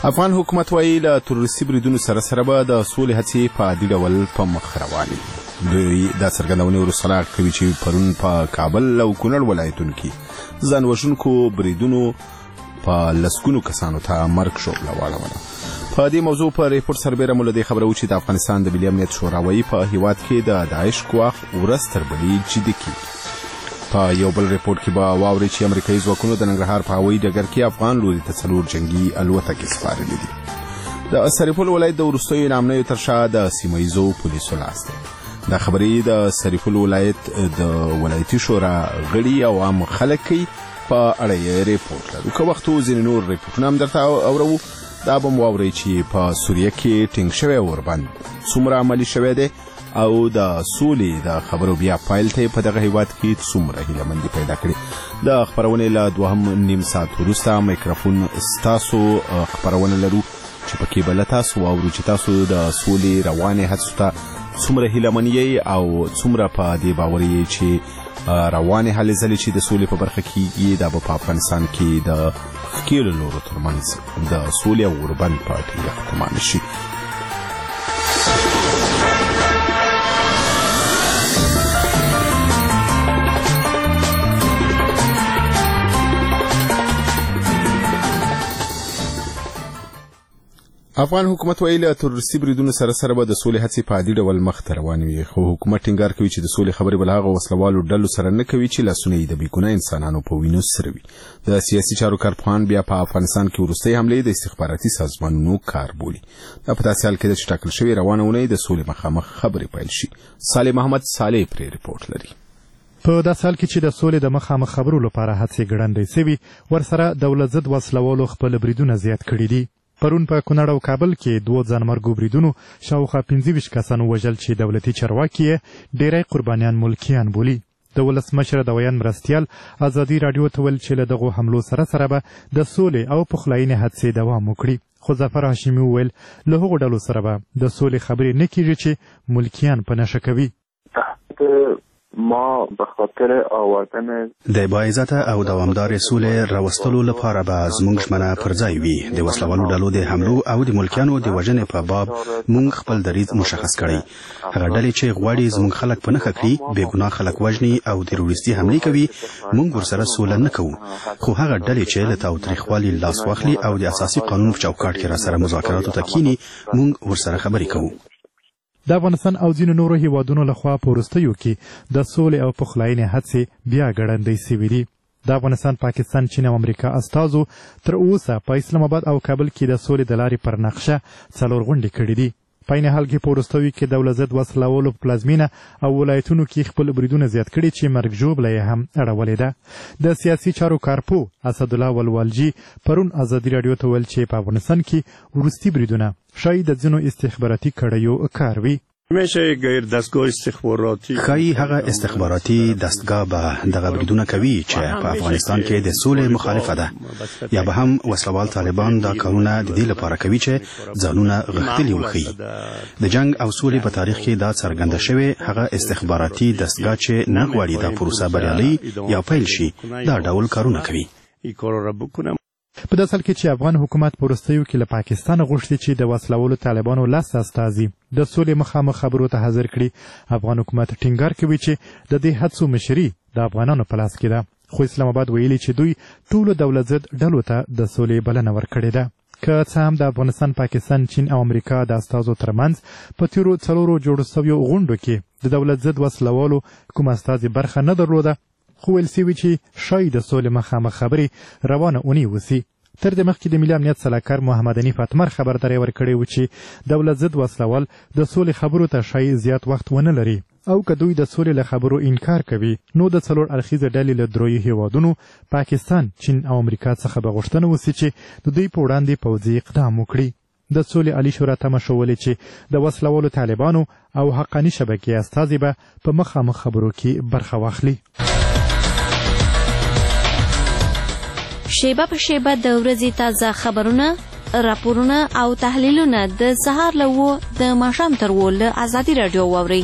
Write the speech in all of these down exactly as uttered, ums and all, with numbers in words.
افغان حکومت وایي له تروریستي بریدونو سره سره به د سولې هڅې په عادي ډول په مخ روانې دوی دا څرګندونې وروسته لا کوي چې پرون په کابل او کونړ ولایتونو کې ځان وژونکو بریدونو په لسګونو کسانو ته مرګ ژوبله واړوله. په دې موضوع په ریپورت سربیره مو له دې خبره و چې د افغانستان د ملي امنیت شورا وایي په هیواد کې د داعش ګواښ ورځ تر بلې جدي کیږي. په یو بل ریپورت کې به واورئ چې امریکایي ځواکونو د ننګرهار په هوایي ډګر کې افغان لوري ته څلور جنګي الوتکې سپارلې دي. د سرپل ولایت د وروستیو نامنیو تر شا د سیمه ییزو پولیسو لاس دی. دا خبرې د سرپل ولایت د ولایتي شورا غړي او عام خلک کوي. په اړه یې ریپورت لرو. که وخت و ځینې نور ریپورټونه هم درته اورو. دا به مو واورئ چې په سوریه کې ټینګ شوی اوربند څومره عملي شوی دی او د سولې د خبرو بیا پایل ته په دغه هیواد کې څومره هیلهمندي پیدا کړې. د خبرونې له دوهم نیم ساعت وروسته میکروفون ستاسو خبرونه لرو چې پکې به له تاسو واورو چې تاسو د سولې روانې هڅو ته څومره هیلهمن یې او څومره په دې باور یې چې روانې هلې ځلې چې د سولې په برخه کې یې دا به په افغانستان کې د ښکېلو لورو ترمنځ د سولې او اوربند په ټینګښت تمام شي. افغان حکومت وایي له تروریستي بریدونو سره سره به د سولې هڅې په عادي ډول مخ ته روانې وي، خو حکومت ټینګار کوي چې د سولې خبرې به له هغو وسلوالو ډلو سره نه کوي چې لاسونه یې د بېګناه انسانانو په وینو سره وي. د سیاسي چارو کارپوهان بیا په افغانستان کې وروستۍ حملې د استخباراتي سازمانونو کار بولي. دا په داسې حال کې ده چې ټاکل شوې روانه اونۍ د سولې مخامخ خبرې پیل شي. صالح محمد صالح پرې ریپورټ لري. په داسې حال کې چې د سولې د مخامخ خبرو لپاره هڅې ګړندۍ سوي، ورسره دولت ضد وسلوالو خپل بریدونه زیات کړي دي. پرون په کونړ او کابل کې دوه ځانمرګو بریدونو شاوخوا پنځه ویشت کسانو وژل چې دولتي چارواکي یې ډېری قربانیان ملکیان بولي. د ولسمشر د ویان مرستیال ازادي راډیو ته ویل چې له دغو حملو سره سره به د سولې او پخلاینې هڅې دوام وکړي. خو ظفر هاشمي وویل له هغو ډلو سره به د سولې خبرې نه کیږي چې ملکیان په نشه کوي. ما به خاطر آوردن د باعزته او دوامدار سولې راوستلو لپاره به زموږ ژمنه پر ځای وي. د وسلوالو ډلو د حملو او د ملکیانو د وژنې په باب موږ خپل دریځ مشخص کړی. هغه ډلې چې غواړي زموږ خلک په نښه کړي، بېګناه خلک وژني او تروریستي حملې کوي، موږ ورسره سوله نه کوو. خو هغه ډلې چې له تاوتریخوالي لاس واخلي او د اساسي قانون په چوکاټ کې راسره مذاکراتو ته کینی، موږ ورسره خبرې کوو. د افغانستان او ځینو نورو هیوادونو لخوا په وروستیو کې د سولې او پخلاینې هڅې بیا ګړندۍ سوي دي. د افغانستان، پاکستان، چین او امریکا استازو تر اوسه په اسلام آباد او کابل کې د سولې د لارې پر نقشه څلور غونډې کړي دي. په عین حال کې په وروستیو کې دولت ضد وسلوالو په پلازمینه او ولایتونو کې خپل بریدونه زیات کړي چې مرګ ژوبله یې هم اړولې ده. د سیاسي چارو کارپو اسدالله ولوالجي پرون ازادي راډیو ته ویل چې په افغانستان کې وروستي بریدونه ښایي د ځینو استخباراتي کړیو کار وي. میشه غیر دستگاه استخباراتی خای هغه استخباراتي دستگاه به دغه بریدونه کوي چې په افغانستان کې د سولې مخالفه ده، یا به هم وسلوال طالبان دا کارونه د دې لپاره کوي چې ځانونه غښتلي وښيي. د جنگ او سولې په تاریخ کې دا څرګنده شوی هغه استخباراتي دستگاه چې نه غواړي دا پروسه بریالۍ یا پیل شي، دا ډول کارونه کوي. په داسې حال کې چې افغان حکومت په وروستیو کې له پاکستان غوښتي چې د وسلوالو طالبانو لس استازي د سولې مخامخ خبرو ته حاضر کړي، افغان حکومت ټینګار کوي چې د دې هڅو مشري د افغانانو په لاس کې ده. خو اسلام آباد ویلي چې دوی ټولو دولت ضد ډلو ته د سولې بلنه ورکړې ده. که څه هم د افغانستان، پاکستان، چین او امریکا د استازو ترمنځ په تیرو څلورو جوړو سویو غونډو کې د دولت ضد وسلوالو کوم استازي برخه نه درلوده، خو ویل سوي چې ښایي د سولې مخامخ خبرې روانه اونۍ وسي. تر دې مخکې د ملي امنیت سلاکار محمد حنیف اتمر خبرداری ورکړی و چې دولت ضد وسلوال د سولې خبرو ته ښایي زیات وخت ونه لري، او که دوی د سولې له خبرو انکار کوي نو د څلور اړخیزې ډلې له دریو هیوادونو پاکستان، چین او امریکا څخه به غوښتنه وسي چې د دوی په وړاندې پوځي اقدام وکړي. د سولې عالي شورا تمه شولې چې د وسلوالو طالبانو او حقاني شبکې استازي به په مخامخ خبرو کې برخه واخلي. شیبه په شیبه د ورځې تازه خبرونه، راپورونه او تحلیلونه د سهار له اوو د ماښام تر اوو له ازادي راډیو واورئ.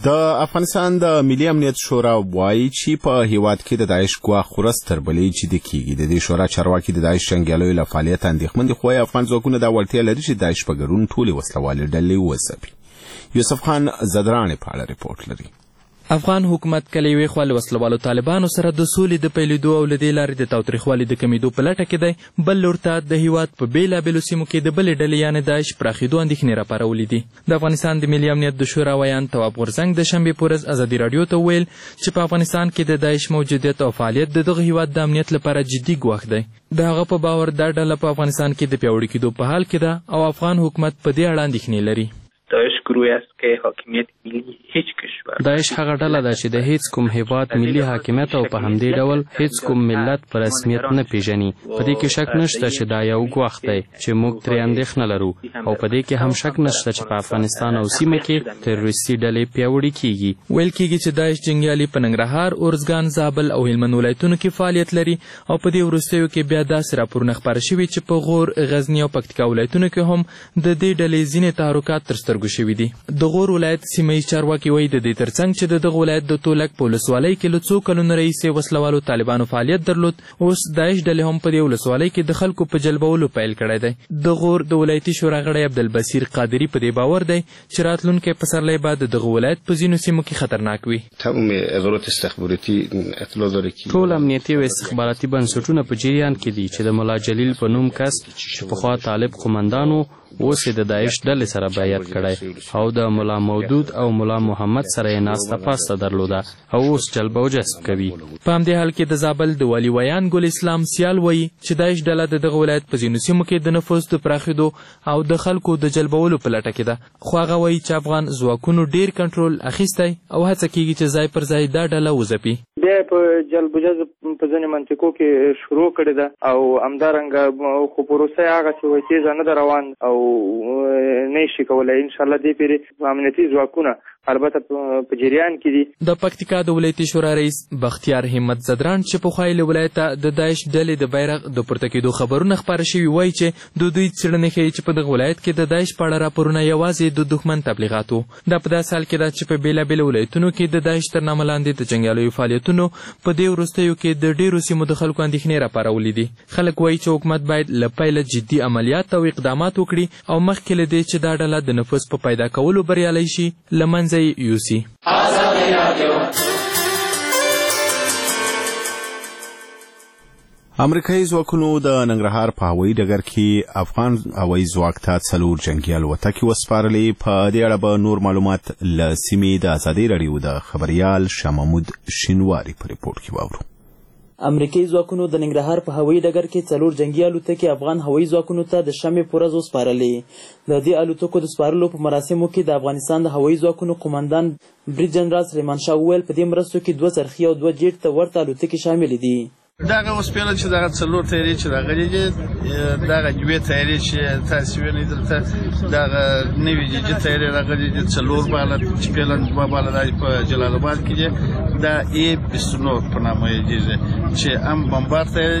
د افغانستان د ملي امنیت شورا وایي چې په هیواد کې د داعش ګواښ خورس تر بلې چې د کیږي. د دې شورا چارواکي د داعش جنګیالیو له فعالیت اندېښمن دي، خو افغان ځواکونه دا وړتیا لري چې داعش په ګډون ټولې وسلوالې ډلې وځپي. یوسف خان زدرانې په اړه ریپورټ لري. افغان حکومت کله یوې خوا له وسلوالو طالبانو سره د سولې د پیلېدو او له دې لارې د تاوتریخوالي د کمیدو په لټه کې دی، بل لور ته د هیواد په بېلابېلو سیمو کې د بلې ډلې یعنې داعش پراخېدو اندېښنې راپارولې دي. د افغانستان د ملي امنیت د شورا ویان تواب غورځنګ د شنبې په ورځ ازادي راډیو ته وویل چې په افغانستان کې د داعش موجودیت او فعالیت د دغه هیواد د امنیت لپاره جدي ګواښ دی. د هغه په باور دا ډله په افغانستان کې د پیاوړي کېدو په حال کې ده او افغان حکومت په دې اړه اندېښنې لري. داعش گروهی است که حاکمیت ملی هیچ کشور داعش هغه ډله ده چې د هیڅ کوم هیواد ملي حاکمیت او په همدې ډول هیڅ کوم ملت په رسمیت نه پیژني. په دې کې شک نشته چې دا یو ګواښ دی چې موږ ترې اندېښنه لرو، او په دې کې هم شک نشته چې په افغانستان او سیمه کې تروریستي ډلې پیاوړې کیږي. ویل کېږي چې داعش جنګیالي په ننګرهار، اورزګان، زابل او هلمند ولایتونو کې فعالیت لري، او په دې وروستیو کې بیا داسې راپورونه خپاره شوي چې په غور، غزني او پکتیکا ولایتونو کې هم د دې ډلې ځینې تحرکات تر سترګو شوي دي. د غور ولایت سیمه ییز چارواکي وایي د دې ترڅنګ چې د دغه ولایت د تولک په ولسوالۍ کې له څو کلونو راهیسې وسلوالو طالبانو فعالیت درلود، اوس داعش ډلې هم په دې ولسوالۍ کې د خلکو په جلبولو پیل کړی دی. د غور د ولایتي شورا غړی عبدالبصیر قادري په دې باور دی چې راتلونکی پسرلی به د دغه ولایت په ځینو سیمو کې خطرناک وي. ټول امنیتي او استخباراتي بنسټونه په جریان کې دي چې د ملا جلیل په نوم کس چې پخوا طالب قمندان و، اوس یې د داعش ډلې سره بیعت کړی، او د ملا مودود او ملا محمد سره یې ناسته پاسته درلوده او اوس جلب او جذب کوي. په همدې حال کې د زابل د والي ویان ګل اسلام سیال وایي چې داعش ډله د دغه ولایت په ځینو سیمو کې د نفوذ د پراخېدو او د خلکو د جلبولو په لټه کې ده، خو هغه وایي چې افغان ځواکونو ډېر کنټرول اخیستی او هڅه کېږي چې ځای پر ځای دا ډله وځپي. بیا په جلب جذب په ځینې منطقو کې شروع کړې ده او همدارنګه خو پروسه هغه چې تیزه نه ده روان او نه شي کولی. انشاءالله دې پورې امنیتي ځواکونه البته په جریان کې دي. د پکتیکا د ولایتي شورا رئیس بختیار همت زدران چې پخوا یې له ولایته د داعش ډلې د بیرغ د پورته کېدو خبرونه خپاره شوي وایي چې د دوی څېړنې ښیي چې په دغه ولایت کې د داعش په اړه راپورونه یوازې د دښمن تبلیغات وو. دا په داسې حال کې ده چې په بېلابېلو ولایتونو کې د داعش تر نامه لاندې د جنګیالیو فعالیتونو په دې وروستیو کې د ډېرو سیمو د خلکو اندېښنې راپارولې دي. خلک وایي چې حکومت باید له پیله جدي عملیات او اقدامات وکړي او مخکې له دې چې دا ډله د نفوذ په پیدا کولو بریالی شي له منځه یې یوسي. امریکایي ځواکونو د ننګرهار په هوایي ډګر کې افغان هوایي ځواک ته څلور جنګي الوتکې وسپارلې. په دې اړه به نور معلومات له سیمې د ازادي راډیو د خبریال شاه محمود شینواري په ریپورټ کې واورو. امریکایي ځواکونو د ننګرهار په هوایي ډګر کې څلور جنګي الوتکې افغان هوایي ځواکونو ته د شنبې په ورځ وسپارلې. د دې الوتکو د سپارلو په مراسمو کې د افغانستان د هوایي ځواکونو قمندان برید جنرال سلیمان شاه وویل په دې مرستو کې دوه څرخي او دوه جیټ ته ورته الوتکې شاملې دي. دغه وسپېله چې دغه څلور تیارې چې راغلي دي، دغه دوې تیارې چې تاسې وینئ دلته دغه نوي ججي تیارې راغلي دي، څلور باله چې پیلن دوه باله دا په جلال آباد کې دي، دا ای بیست و نه په نامه یادېږي چې هم بمبار تیارې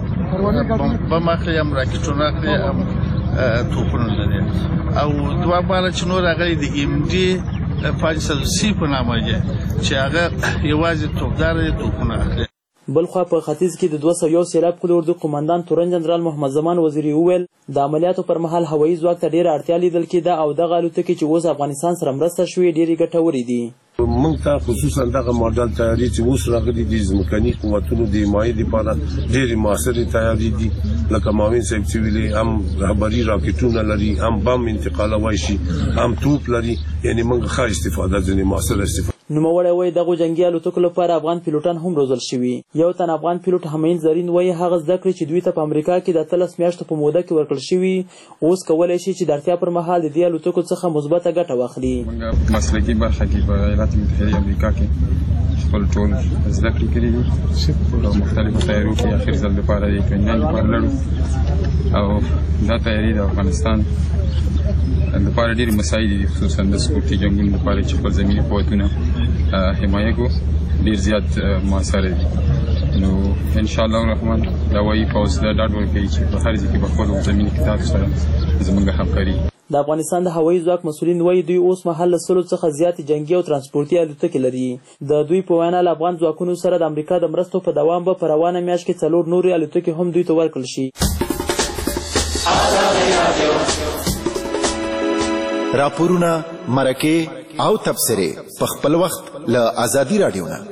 دي، بم اخلي، هم راکټونه اخلي، هم توپونه لري، او دوه باله چې نور راغلي دي ایم ډي پنځه سوه سی په نامه دي چې هغه یوازې توپدار دي، توپونه اخلي. بلخوا په ختیځ کې د دوه سوه یو سیلاب کلو اردو قمندان تورن جنرال محمد زمان وزیري وویل د عملیاتو پر مهال هوایي ځواک ته ډېره اړتیا لیدل کېده او دغه الوتکې چې اوس افغانستان سره مرسته شوې ډېرې ګټورې دي. موږ ته خصوصا دغه ماډل تیارې چې اوس راغلي دي ځمکني قوتونو د حمایې لپاره ډېرې معاصرې تیارې دي، لکه معاون صاحب چې ویلې هم رهبري راکټونه لري، هم بم انتقالوی شي، هم توپ لري، یعنې موږ ښه استفاده ځینې معاصره استفاده. نوموړی وایي دغو جنګي الوتکو لپاره افغان پیلوټان هم روزل شوي. یو تن افغان پیلوټ همین زرین وایي هغه زده کړې چې دوی ته په امریکا کې د اتلس میاشتو په موده کې ورکړل شوي اوس کولی شي چې د اړتیا پر مهال د دې الوتکو څخه مثبته ګټه واخلي. موږ مسلکي برخه کې په ایالات متحده امریکا کې خپل ټول زده کړې کړې دي او مختلفو تیاریو کې اخر ځل لپاره د کنیان لپاره لرو، او دا تیاري د افغانستان لپاره ډېرې مسایل دي، خصوصا د سکورتي جنګونو لپاره چې خپل زمیني قوتونه حمایه کو ډېر زیات موثره دي. نو انشاءالله الرحمن د هوایي پوځ دا ډاډ ورکوي چې په هر ځای کې به خپلو زمیني قطعاتو سره زموږ همکاري. د افغانستان د هوایي ځواک مسؤلین وایي دوی اوس مهال له سلو څخه زیاتې جنګي او ترانسپورتي الوتکې لري. د دوی په وینا له افغان ځواکونو سره د امریکا د مرستو په دوام به په روانه میاشت کې څلور نورې الوتکې هم دوی ته ورکړل شي. راپورونه، مرکې او تبصرې په خپل وخت له ازادي راډیو نه.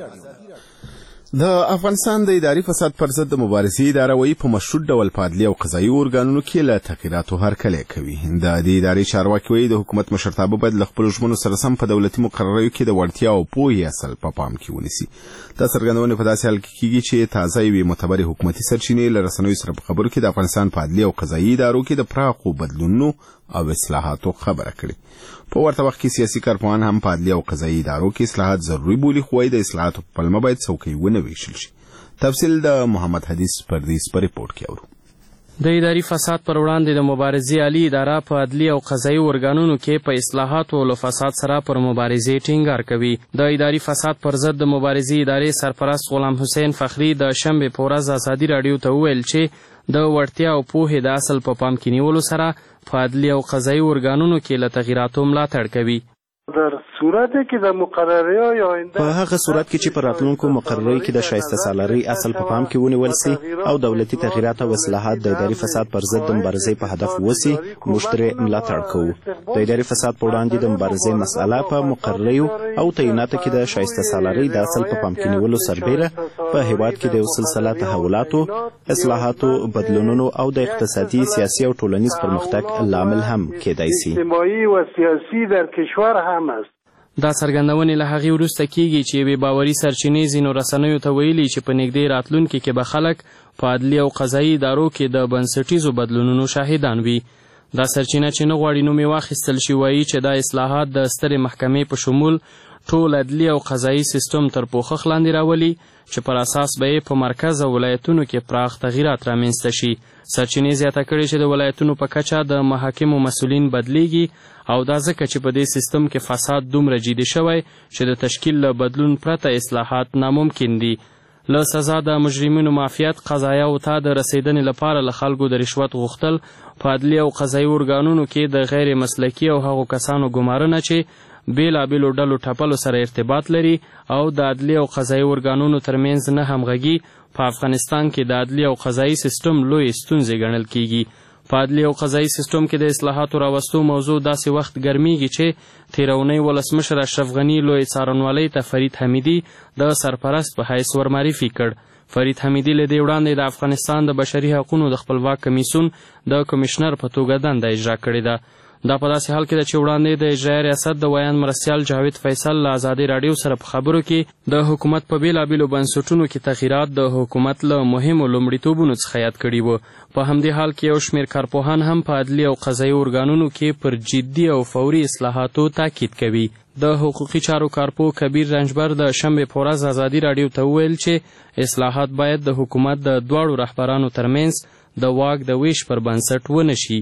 د افغانستان د اداري فساد پر ضد د مبارزې اداره وایي په مشروط ډول په عدلي او قضایي ارګانونو کې له تغییراتو هرکلی کوي. د دې ادارې چارواکي وایي د حکومت مشرتابه باید له خپلو ژمنو سره سم په دولتي مقرریو کې د وړتیا او پوهې اصل په پام کې ونیسي. دا څرګندونې په داسې حال کې کیږي چې تازه یوې معتبرې حکومتي سرچینې له رسنیو سره په خبرو کې د افغانستان په عدلي او قضایي ادارو کې د پراخو بدلونونو او اصلاحاتو خبره کړې. په ورته وخت کې سیاسي کارپوهان هم په عدلي او قضایي ادارو کې اصلاحات ضروري بولي، خو د اصلاحاتو په پلمه باید څوکۍ ونه ویشل شي. تفصیل د محمد حدیث پردیس په ریپورت کې اورو. د اداري فساد پر وړاندې د مبارزې عالی اداره په عدلي او قضایي ارګانونو کې په اصلاحاتو او له فساد سره پر مبارزې ټینګار کوي. د اداري فساد پر ضد د مبارزې ادارې سرپرست غلام حسین فخری د شنبې په ورځ ازادي راډیو ته وویل چې د وړتیا او پوهې د اصل په پام کې نیولو سره په عدلي او قضایي ارګانونو کې له تغییراتو ملاتړ کوي. در صورت کې د مقرریو یا آینده په هغه صورت کې چې پر راتلونکو مقرریو کې د شایسته سالارۍ اصل په پام کې ونیول سي او دولتي تغییرات او اصلاحات د اداري فساد پر ضد د مبارزې په هدف وسی، موږ ترې ملاتړ کوو. د اداري فساد په وړاندې د مبارزې مسأله په مقرریو او تعیناتو کې د شایسته سالارۍ د اصل په پام کې نیولو سربیره په هیواد کې د یو سلسله تحولاتو، اصلاحاتو، بدلونونو او د اقتصادي، سیاسي او ټولنیز پرمختګ لامل هم کېدای سي. اجتماعي او سیاسي در کشور هم است. دا څرګندونې له هغې وروسته کیږي چې یوې باوري سرچینې ځینو رسنیو ته ویلي چې په نږدې راتلونکي کې به خلک په عدلي او قضایي ادارو کې د بنسټیزو بدلونونو شاهدان وي. دا سرچینه چې نه غواړي نوم یې واخیستل شي وایي چې دا اصلاحات د سترې محکمې په شمول ټول عدلي او قضایي سیستم تر پوښښ لاندې راولي چې پر اساس به یې په مرکز او ولایتونو کې پراخ تغییرات رامنځته شي. سرچینې زیاته کړې چې د ولایتونو په کچه د محاکمو مسؤلین بدلیږي او دا ځکه چې په دې سیستم کې فساد دومره جدي شوی چې د تشکیل له بدلون پرته اصلاحات ناممکن دي. له سزا د مجرمینو معافیت، قضایاو ته د رسیدنې لپاره له خلکو د رشوت غوښتل، په عدلي او قضایي ارګانونو کې د غیر مسلکي او هغو کسانو ګمارنه چې بیلابیلو ډلو ټپلو سره ارتباط لري او د عدلي او قضایي ارګانونو ترمنځ نه همغږي په افغانستان کې د عدلي او قضایي سیستم لوی ستونزې ګڼل کیږي. په عدلي او قضایي سیستم کې د اصلاحاتو راوستو موضوع داسې وخت ګرمیږي چې تېره اونۍ ولسمشر اشرف غني لوی څارنوالۍ ته فرید حمیدي د سرپرست په حیث ورمعرفي کړ. فرید حمیدي له دې وړاندې د افغانستان د بشري حقونو د خپلواک کمیسیون د کمشنر په توګه دنده اجرا کړې ده. دا په داسې حال کې ده چې وړاندې د اجرایي ریاست د ویان مرستیال جاوید فیصل له ازادي راډیو سره په خبرو کې د حکومت په بیلابیلو بنسټونو کې تغییرات د حکومت له مهمو لومړیتوبونو څخه یاد کړي وو. په همدې حال کې یو شمېر کارپوهان هم په عدلي او قضایي ارګانونو کې پر جدي او فوري اصلاحاتو تاکید کوي. د حقوقي چارو کارپو کبیر رنجبر د شنبې په ورځ ازادي راډیو ته وویل چې اصلاحات باید د حکومت د دواړو رهبرانو ترمنځ د واک د ویش پر بنسټ ونه شي.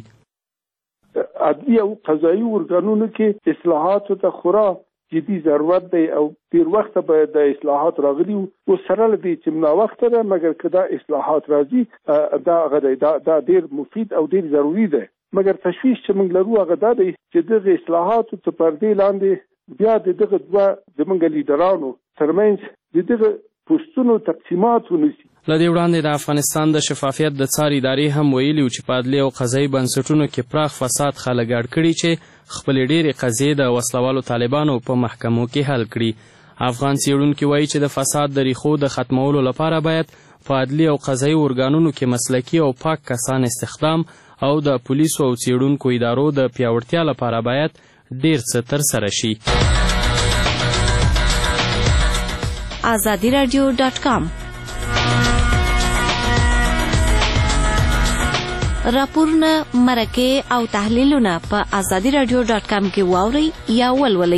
عدلي او قضایي ارګانونو کې اصلاحاتو ته خورا جدي ضرورت دی او ډېر وخت به د اصلاحات راغلي او سره له دې چې ناوخته ده، مګر که دا اصلاحات راځي دا هغه دا دا ډېر مفید او ډېر ضروري دی. مګر تشویش چې موږ لرو هغه دا دی چې دغه اصلاحاتو ته پردې لاندې بیا د دغه دوه زموږ لیډرانو ترمنځ د دغه پوستونو تقسیمات ونیسي. له دې وړاندې د افغانستان د شفافیت د څار ادارې هم ویلي چې په عدلي او قضایي بنسټونو کې پراخ فساد خلک ګډ کړي چې خپلې ډېرې قضیې د وسلوالو طالبانو په محکمو کې حل کړي. افغان څېړونکي وایي چې د فساد د ریښو د ختمولو لپاره باید په عدلي او قضایي ارګانونو کې مسلکي او پاک کسان استخدام او د پولیسو او څېړونکو ادارو د پیاوړتیا لپاره باید ډېر څه ترسره شي. ازادي راډیو ډاټ کام راپورونه، مرکې او تحلیلونه په ازادي راډیو ډاټ کام کې واورئ یا ولولئ.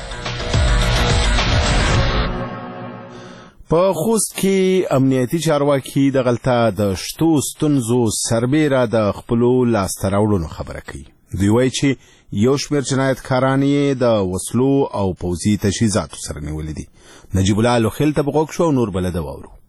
په خوست کې امنیتي چارواکي د غلطه د شتو ستونزو سربیره د خپلو لاسته راوړنو خبره کوي. دوی وایي چې یو شمېر جنایتکاران یې د وسلو او پوځي تجهیزاتو سره نیولي دي. نجیب الله لوخیل ته په غوږ شو او نور بله ده واورو.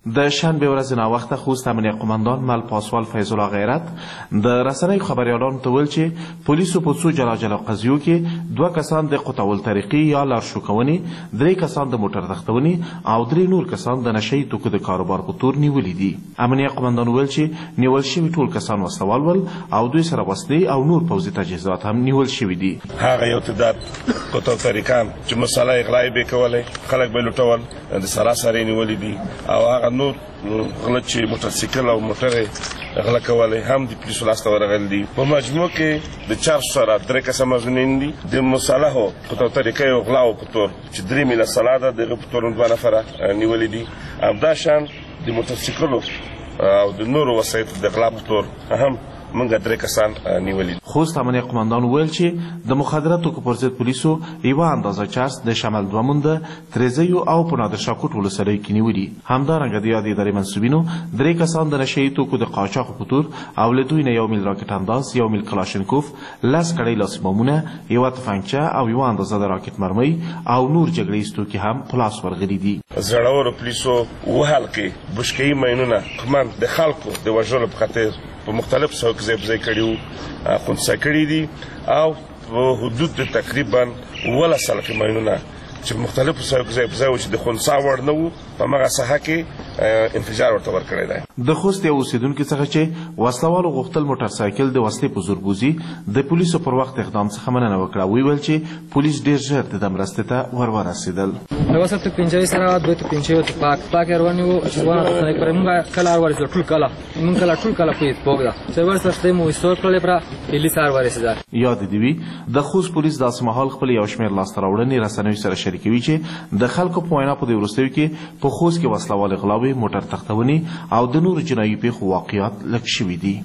د شنبه ورځ ناوخته خوست امنیه قومندان مل پاسوال فیض الله غیرت د رسنیو خبریالانو ته ویل چې پولیسو په څو جلا جلا قضیو کې دوه کسان د قطعول طریقې یا لارښوونې، درې کسان د موټر تختونې او درې نور کسان د نشهیي توکو د کاروبار په تور نیولي دي. امنیه قومندان ویل چې نیول شوي ټول کسان وسله ول او دوی سره وسلې او نور پوځي تجهیزات هم نیول شوي دي. هغه یو تعداد قطعول طریقان چې مساله اغلا به کولای خلک به لوټول د سراسر نیولي دي او هغه نور غلط چې موټرسایکل او موټر غلا کولای هم د پولیسو لاسته ورغلي دي. په مجموع کې د چار سره درې کسان مزنین دي د مصالحو قطعول طریقې او غلا او پتور چې درې میله سلاده د پتورون دوه نفره نیولي دي. همداشان د موټرسایکلو او د نورو وسایطو د غلا پتور هم منګه درې کسان نیولي. خوست امنیه قومندان ویل چې د مخدره توکو پر ضد پولیسو یوه اندازه چرس د شمال دوه مونده تریزیو او په نادر شاه کوټ ولسوالیو کې نیولي. همدارنګه د یادې ادارې منصوبینو درې کسان د نشهیي توکو د قاچاق په تور او له دوی نه یو میل راکټ انداز، یو میل کلاشینکوف، لس کړۍ لاسي بمونه، یوه تفنګچه او یوه اندازه د راکټ مرمۍ او نور جګړیز توکي هم په لاس ورغلي دي. زړورو پولیسو وهل کې بشکهي ماینونه قمن د خلکو د وژلو په خاطر په مختلف څوک ځای په ځای کړي وو، خنثی کړي دي او په حدود د تقریبا اووه سلفې ماینونه چې مختلفو څوک ځای په ځای وو چې د خنثا وړ نه وو په همغه ساحه کې انفجار ورته ورکړی دی. د خوست یو اوسېدونکي څخه چې وسلوالو غوښتل موټرسایکل د وسلې په زور بوځي د پولیسو پر وخت اقدام څخه مننه وکړه. ویل چې پولیس ډېر ژر د ده مرستې ته ور ورسېدل. د وسه توپنچې سره دوه توپنچې او توپاک پاک رواني وو چې ونه ته پر موږ کله ورسېدل ټول کله موږ کله ټول کله په پوګدا چې ورسته مو استور کړل پر هلي سار ورسېدل. یاد دی وی د خوست پولیس داسې مهال خپل یو شمېر لاسته راوړنې رسنیو سره شریکوي چې د خلکو په وینا په دې وروستیو کې په خوست کې وسلوال غلاوې، موټر تختونې او د نورو جنایي پیښو واقعیات لږ شوي دي.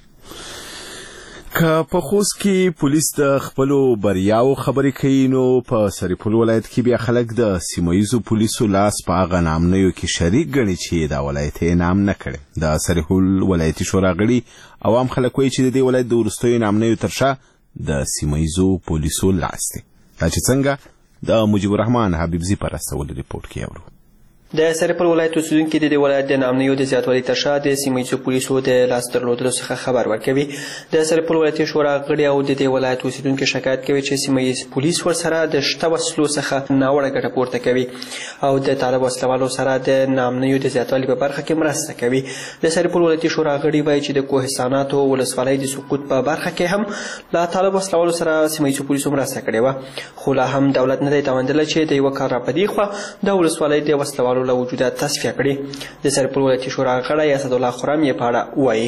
که په خوست کې پولیس د خپلو بریاو خبرې کوي نو په سرپل ولایت کې بیا خلک د سیمه ییزو پولیسو لاس په هغه نامنیو کې شریک ګڼي چې دا ولایت یې نام نه کړی. د سرپل ولایتي شورا غړي عوام خلک وایي چې د دې ولایت د وروستیو نامنیو تر شا د سیمه ییزو پولیسو لاس دی. دا چې څنګه د مجیب الرحمن حبیبزي په راستولو ریپورټ کې اورو. د سرپل ولایت اوسیدونکي د دې ولایت د نامنیو د زیاتوالي تر شا د سیمه ییزو پولیسو د لاس درلودلو څخه خبر ورکوي. د سرپل ولایتي شورا غړي او د دې ولایت اوسیدونکي شکایت کوي چې سیمه ییز پولیس ورسره د شته وسلو څخه ناوړه ګټه پورته کوي او د طالب وسلوالو سره د نامنیو د زیاتوالي په برخه کې مرسته کوي. د سرپل ولایتي شورا غړي وایي چې د کوهستاناتو ولسوالۍ د سقوط په برخه کې هم لا طالب وسلوالو سره سیمه ییزو پولیسو مرسته کړې وه، خو لا هم دولت نه دی توانېدلی چې د یوه کال راپدې خوا د ولسوالۍ د وسلوالو له وجوده تصفیه کړي. د سرپل ولایتي شورا غړی اسدالله خرم یې په اړه وایي.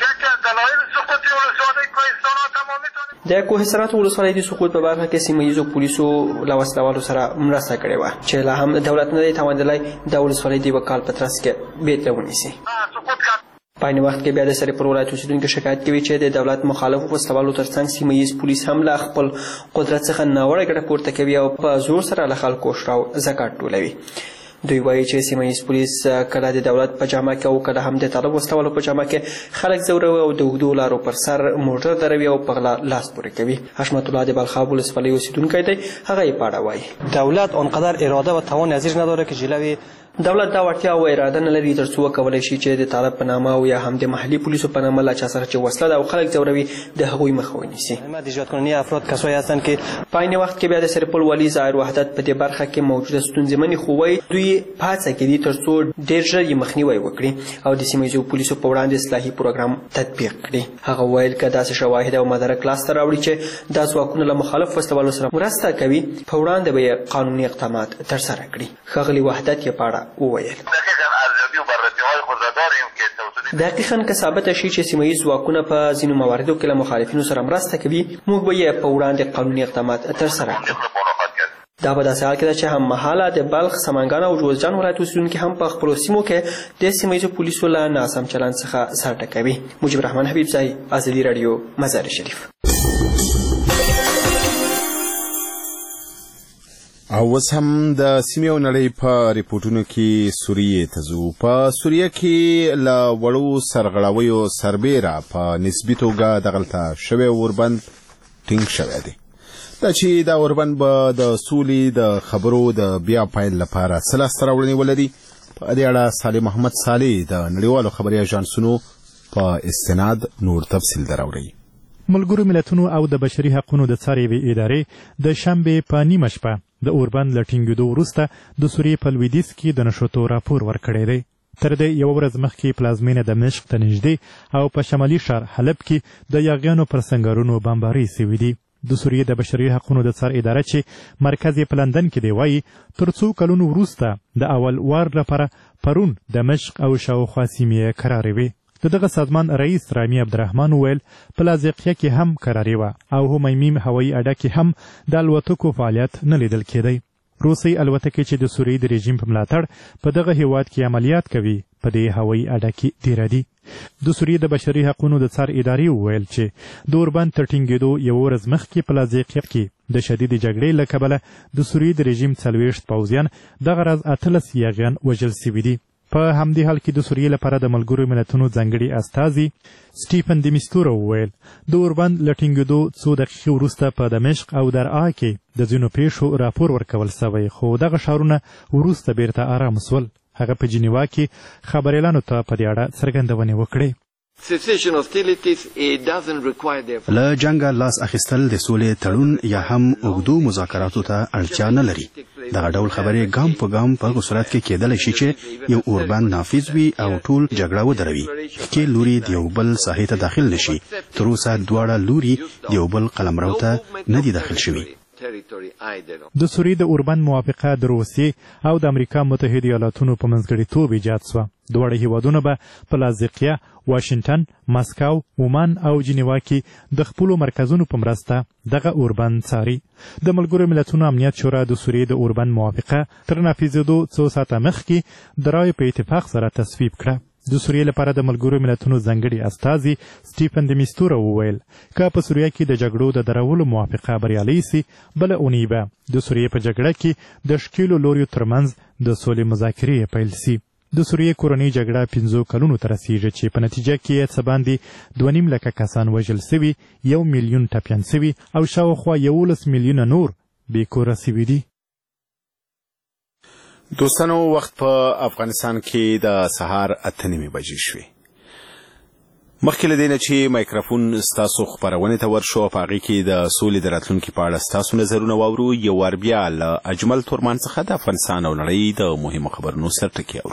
د کوهستاناتو ولسوالۍ د سقوط په برخه کې سیمه ییزو پولیسو له وسلوالو سره مرسته کړې وه چې لا هم دولت نه دی توانېدلی د ولسوالۍ د یوه کال په ترڅ کې بیرته ونیسي. په عین وخت کې بیا د سرپل ولایت اوسیدونکي شکایت کوي چې د دولت مخالفو وسلوالو ترڅنګ سیمه ییز پولیس هم له خپل قدرت څخه ناوړه ګټه پورته کوي او په زور سره له خلکو شراو زکات ټولوي. دوی وایي چې سیمه ییز پولیس کله د دولت په جامه کې او کله هم د طالب وسلوالو په جامه کې خلک ځوروي او د اوږدو لارو پر سر موټر دروي او په غلا لاس پورې کوي. حشمت الله د بلخاب ولسوالۍ اوسیدونکی دی، هغه یې په اړه وایي. دولت آنقدر اراده و توان ازش نداره که جلوی دولت دا وړتیا او اراده نه لري تر څو وکولی شي چې د طالب په نامه او یا هم د محلي پولیسو په نامه له چا سره چې وسله ده او خلک ځوروي د هغوی مخه ونیسي. ایجاد کننده افراد کسایی هستند که په عین وخت کې بیا د سرپل والي ظاهر وحدت په دې برخه کې موجوده ستونزې مني، خو وایي دوی په هڅه کې دي تر څو ډېر ژر یې مخنیوی وکړي او د سیمه ییزو پولیسو په وړاندې اصلاحي پروګرام تطبیق کړي. هغه ویل که داسې شواهد او مدارک لاسته راوړي چې دا ځواکونه له مخالف وسلوالو سره مرسته کوي په وړاندې به یې قانوني اقدامات ترسره کړي. ښاغلي وحدت یې په اړه وویل. دقیقاً که ثابته شي چې سیمه ییز ځواکونه په ځینو مواردو کې له مخالفینو سره مرسته کوي موږ به یې په وړاندې قانوني اقدامات ترسره کړو. دا په داسې حال کې ده چې هم مهاله د بلخ، سمنګان او جوزجان ولایت اوسیدونکي هم په خپلو سیمو کې د سیمه ییزو پولیسو له ناسم چلند څخه سر ټکوي. مجیب الرحمن حبیبزی، ازادي راډیو، مزار شریف. او اوس هم د سیمې او نړۍ په ریپورټونو کې سوریې ته ځو. په سوریه کې له وړو سرغړاویو سربیره په نسبي توګه دغلته شوی اوربند ټینګ شوی دی. دا چې دا اوربند به د سولې د خبرو د بیا پیل لپاره څه لاسته راوړنې ولري په دې اړه صالح محمد صالح د نړیوالو خبري اژانسونو په استناد نور تفصیل دراوړي. ملګرو ملتونو او د بشري حقوقو د څارې ادارې د شنبې په نیمه شپه د اوربند له ټینګېدو وروسته د سوریې په لویدیځ کې د نښتو راپور ورکړی دی. تر دې یوه ورځ مخکې پلازمینه دمشق ته نږدې او په شمالي ښار حلب کې د یاغیانو پر سنګرونو بمبارۍ سوي دي. د سوریې د بشري حقوقو د څار اداره چې مرکز یې په لندن کې دی وایي تر څو کلونو وروسته د اول وار لپاره پرون دمشق او شاوخوا سیمې کرارې وې. د دغه سازمان رئیس رامي عبدالرحمن وویل په لاذقیه کې هم کرارې وه او همایمیم هوایي اډه کې هم د الوتکو فعالیت نه لیدل کېدی. روسۍ الوتکې چې د سوریې د رژیم په ملاتړ په دغه هیواد کې عملیات کوي په دې هوایي اډه کې تیره دي. د سوریې د بشري حقوقو د څار ادارې وویل چې د اوربند تر ټینګېدو یوه ورځ مخکې په لاذقیه کې د شدیدې جګړې له کبله د سوریې د رژیم څلوېښت پوځیان دغه ورځ اتلس یاغیان وژل سوي دي. په همدې حال کې د سوریې لپاره د ملګرو ملتونو ځانګړي استازي سټیفن دمیستورو وویل د اوربند له ټینګېدو څو دقیقې وروسته په دمشق او درعا کې د ځینو پیښو راپور ورکول سوی خو دغه ښارونه وروسته بیرته آرام سول. هغه په جنیوا کې خبریالانو ته په دې اړه څرګندونې وکړې. له جنګه لاس اخیستل د سولې تړون یا هم اوږدو مذاکراتو ته اړتیا نه لري. دغه ډول خبرې ګام په ګام په هغه صورت کې کېدلی شي چې یو اوربند نافذ وي او ټول جګړه ودروي. ښکېل لوري د یو بل ساحې ته داخل نه شي. تر اوسه دواړه لوري د یو بل قلمرو ته نه دي داخل شوي. د سوریې د اوربند موافقه د روسیې او د امریکا متحده ایالاتونو په منځګړیتوب ایجاد سوه. دواړه هیوادونه به په لاذقیه، واشنګټن، مسکو، عمان او جنیوا کې د خپلو مرکزونو په مرسته دغه اوربند څاري. د ملګرو ملتونو امنیت شورا د سوریې د اوربند موافقه تر نافذېدو څو ساعته مخکې د رایو په اتفاق سره تصویب کړه. د سوریې لپاره د ملګرو ملتونو ځانګړي استازي سټیفن دمیستورو وویل که په سوریه کې د جګړو د درولو موافقه بریالۍ سي بله اونۍ به د سوریې په جګړه کې د ښکېلو لوریو ترمنځ د سولې مذاکرې پیل سي. د سوریې کورنۍ جګړه پنځو کلونو ته رسیږي چې په نتیجه کې یې څه باندې دوه نیم لکه کسان وژل سوي، یو میلیون ټپیان سوي او شاوخوا یولس میلیونه نور بې کوره سوي دي. دوستانو وخت په افغانستان کې د سهار اته نیمې بجې شوې. مخکې له دې نه چې مایکروفون ستاسو خپرونې ته ورشو په هغې کې د سولې د راتلونکي په اړه ستاسو نظرونه واورو. یو وار بیا له اجمل تورمان څخه د افغانستان او نړۍ د مهمو خبرونو سرټکي اورو.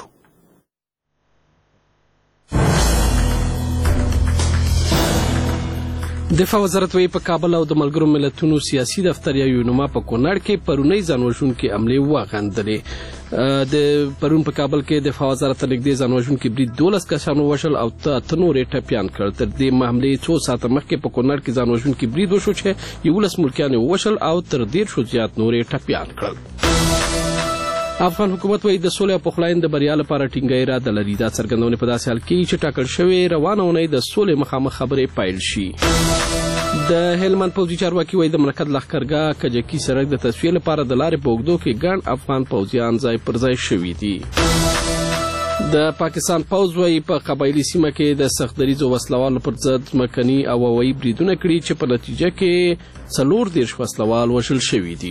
دفاع وزارت وایي په کابل او د ملګرو ملتونو سیاسي دفتر یا یونما په کونړ کې پرونی ځانوژونکې حملې وغندلې. د پرون په کابل کې دفاع وزارت ته نږدې ځانوژونکي برید دولس کسانو وژل او اته نور یې ټپیان کړل. تر دې حملې څو ساعته مخکې په کونړ کې ځانوژونکي برید وشو چې یولس ملکیان یې ووژل او تر دېرشو زیات نور یې ټپیان کړل. افغان حکومت وایي د سولې او پخلاینې د بریا لپاره ټینګه اراده لري. دا څرګندونې په داسې حال کې چې ټاکل شوې روانه اونۍ د سولې مخامخ خبرې پیل شي. د هلمند پوځي چارواکي وایي د ملکت لښکرګاه کجکي سړک د تصفیې لپاره د لارې په اوږدو کې ګڼ افغان پوځیان ځای پر ځای شوي دي. د پاکستان پوځ وایي په قبایلي سیمه کې د سختدریځو وسلوالو پر ضد ځمکني او هوایي بریدونه کړي چې په نتیجه کې څلور دېرش وسلوال وژل شوي دي.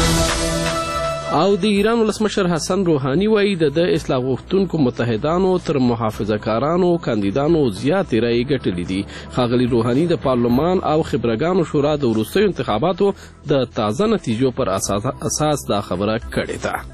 او د ایران ولسمشر حسن روحاني وایي د د اصلاح غوښتونکو متحدانو تر محافظه کارانو کاندیدانو زیاتې رایې ګټلې دي. ښاغلي روحاني د پارلمان او خبرګانو شورا د وروستیو انتخاباتو د تازه نتیجو پر اساس دا خبره کړې ده.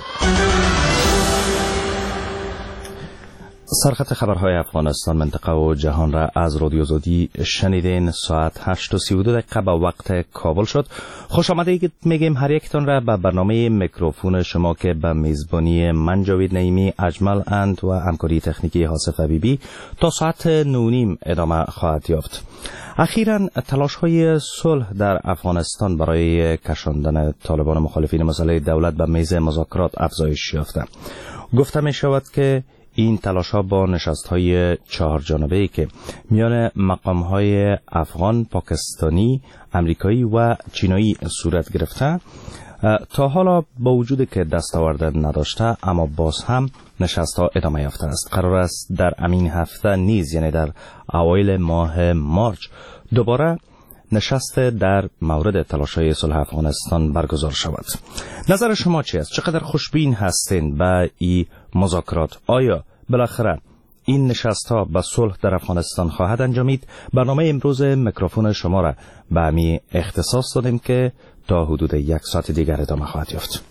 سرخط خبرهای افغانستان منطقه و جهان را از رادیو زودی شنیدین. ساعت هشت و سی و دو دقیقه به وقت کابل شد. خوش آمدید میگیم هر یکتان را به برنامه میکروفون شما که به میزبانی من جاوید نعیمی، اجمل اند و همکاری تکنیکی حاسف حبیبی تا ساعت نو نیم ادامه خواهد یافت. اخیراً تلاش‌های صلح در افغانستان برای کشاندن طالبان مخالفین مسئله دولت به میز مذاکرات افزایش یافته. گفته می شود که این تلاش‌ها با نشست‌های چهار جانبه‌ای که میان مقام‌های افغان، پاکستانی، امریکایی و چینایی صورت گرفته تا حالا با وجود که دستاورد نداشته اما باز هم نشست‌ها ادامه یافته است. قرار است در همین هفته نیز یعنی در اوایل ماه مارچ دوباره نشست در مورد تلاش‌های صلح افغانستان برگزار شود. نظر شما چی است؟ چقدر خوشبین هستین به این مذاکرات؟ آیا بالاخره این نشست ها به صلح در افغانستان خواهد انجامید؟ برنامه امروز میکروفون شما را به همی اختصاص دادیم که تا حدود یک ساعت دیگر ادامه خواهد یافت.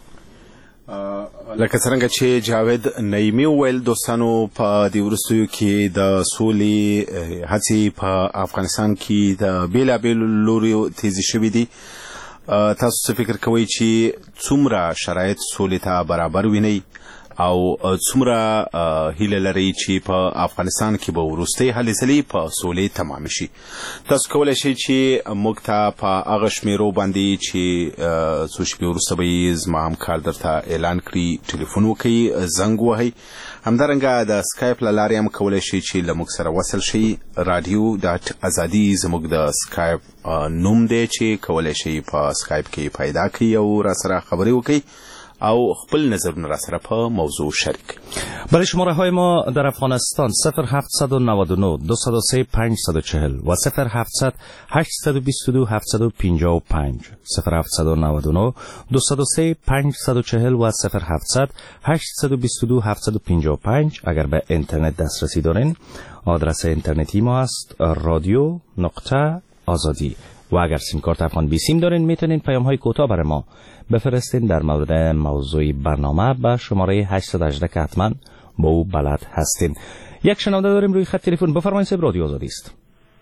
لکه څنګه چې جاوید نعیمي وویل، دوستانو په دې وروستیو کې د سولې هڅې په افغانستان کې د بیلابیلو لوریو تیزی شوي دي. تاسو څه فکر کوئ چې څومره شرایط سولې ته برابر وینئ او څومره هیله لري چې په افغانستان کې به وروستۍ هلې ځلې په سولې تمام شي؟ تاسو کولی شئ چې موږ ته په هغه شمیرو باندې چې څو شپې وروسته به یې زما همکار درته اعلان کړي ټلیفون وکړئ، زنګ وهئ. همدارنګه د سکایپ له لارې هم کولی شئ چې له موږ سره وصل شئ. رادیو ډاټ ازادي زموږ د سکایپ نوم دی چې کولی شئ په سکایپ کې پیدا کړئ او را سره خبرې وکړئ او خپل نظرونه را سره په موضوع شریک. برای شماره های ما در افغانستان صفر هفتصد و نود و نه دویست و سه پانصد و چهل و صفر هفتصد هشتصد و بیست و دو هفتصد و پنجاه و پنج، صفر هفتصد و نود و نه دویست و سه پانصد و چهل و صفر هفتصد هشتصد و بیست و دو هفتصد و پنجاه و پنج. اگر به اینترنت دسترسی دارین، آدرس اینترنتی ما است رادیو نقطه آزادی و اگر سیم کارت افغان بی سیم دارین میتونین پیام های کوتاه برای ما بفرستین در مورد موضوع برنامه به شماره هشت یک هشت که حتما با او بلد هستین. یک شنونده داریم روی خط تلفن. بفرمایید صاحب، رادیو آزادی است.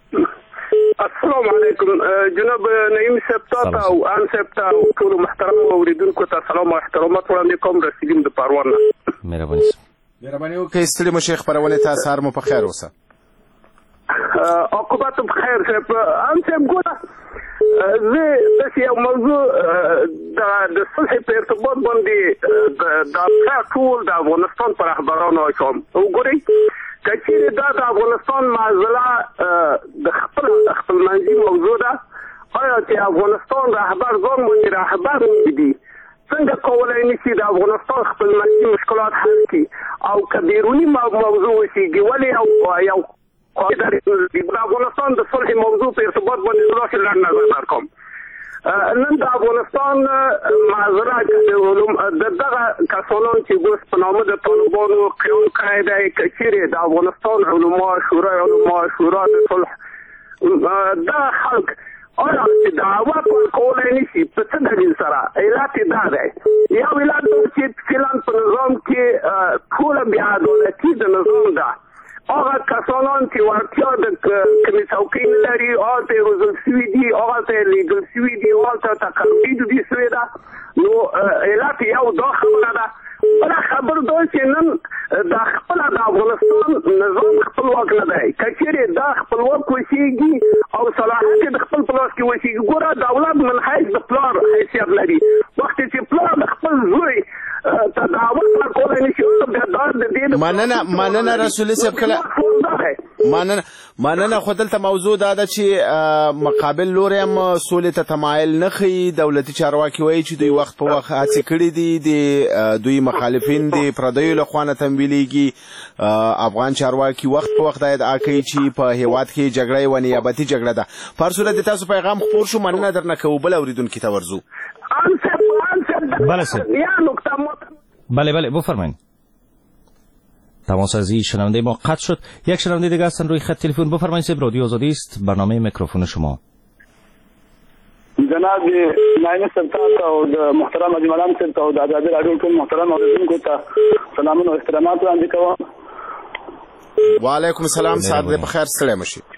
السلام علیکم جناب نعیم صاحب ته او ان صاحب ته او ټول محترم اوریدونکو ته سلام او احترامات وړاندې کوم. رسیدم د پروان نه. مهرباني مهرباني وکړئ. ستړي مو شیخ خپرونې ته سهار مو په خیر اوسه. عقوبات بخیر صاحب. ان صاحب ګوره زه داسې یو موضوع د صلح په ارتباط باندې د ټول د افغانستان په رهبرانو اچوم. وګورئ که چیرې دا د افغانستان معضله د خپل خپلمنځي موضوع ده، آیا چې افغانستان رهبر ځان باندې رهبر دي څنګه کولی نشي د افغانستان خپلمنځي مشکلات حل کړي؟ او که بیروني موضوع وشيږي ولې یو د افغانستان د صلح موضوع په ارتباط باندې داسې لږ نظر درکوم. نن د افغانستان معذره د دغه کسانو چې اوس په نامه د طالبانو قیام کړی دی، که چیرې د افغانستان علما شورا علما شورا د صلح دا خلک آیا چې دعوت ورکولی نشي په څه دلیل سره؟ علت یې دا دی، یو علت دا چې فعلا په نظام کې ټوله بې عدالتي د نظام ده. هغه کسانان چې وړتیا د کومې څوکۍ نه لري، هغلته یې روزل سوي دي، هغلته یې لیږل سوي دي، هغلته تقربي ډوډۍ سوې ده. نو علت یو دا خبره ده. بله خبره دا چې نن د خپله د افغانستان نظام خپلواک نه دی. که چیرې دا خپلواک وشېږي او صلاحیت یې د خپل په لاس کې وشېږي، ګوره دولت منحیث د پلار حیثیت لري. وخت چې پلار د خپل زوی ته دعوت ورکولی نشي، مننه مننه رسولي صاحب. کله مننه مننه خو دلته موضوع دا ده چې مقابل لوري هم سولې ته تمایل نه ښیي. دولتي چارواکي وایي چې دوی وخت په وخت هڅې کړي دي، د دوی مخالفین د پردیو له خوا نه تمویلېږي. افغان چارواکي وخت په وخت دا ادعا کوي چې په هېواد کې جګړه یوه نیابتي جګړه ده. په هر صورت د تاسو پیغام خپور شو، مننه درنه کوو. بل اورېدونکي ته ورځو. بله صاحب. بله بله بفرمایید. تماس از این شنونده ما قطع شد. یک شنونده دیگه هستن روی خط تلفن. بفرمایید صاحب، رادیو آزادی است، برنامه میکروفون شما. جناب نعیم صاحب ته او د محترم اجمل صاحب ته او د آزادي راډیو ټول محترم اوریدونکو ته سلامونه او احترامات وړاندې کوم. وعلیکم السلام. سعد دې بخیر، ستړی مه شئ.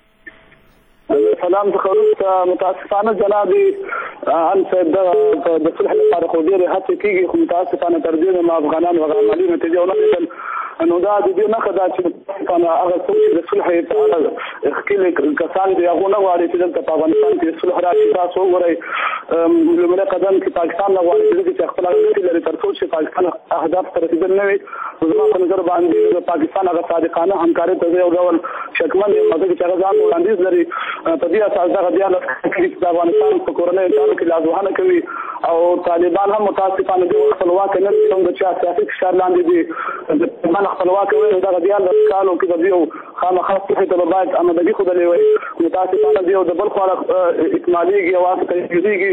سلام څخه وروسته متاسفانه جناب ان صاحب د صلح لپاره خو ډېرې هڅې کېږي، خو متاسفانه تر دې نه افغانان هغه عملي نتیجه ونه لیدل. نو دا د دې نښه ده چې متاسفانه هغه څوک چې د صلح په اړه ښکېلې کسان دي هغو نه غواړي چې دلته په افغانستان کې صلح راشي. تاسو وګورئ لومړی قدم کې پاکستان نه غواړي چې خپل اړیکې لري تر څو چې پاکستان اهداف ته رسېدل نه وي. زما په نظر باندې د پاکستان هغه صادقانه همکارۍ ته یو ډول شکمن یم چې هغه ځان وړاندیز لري. په دې اساس دغه بیا د افغانستان په کورنۍ چارو کې لاسوهنه کوي او طالبان هم متاسفانه د خپلواک نه دي هم د چا سیاسي فشار لاندې دي د طالبان خپلواک وایي دغه دیال د کالو کې د یو خامخا صحي ته باید آمادګي خدای وي متاسفانه دی او د بل خو اکماليږي او تکمیليږي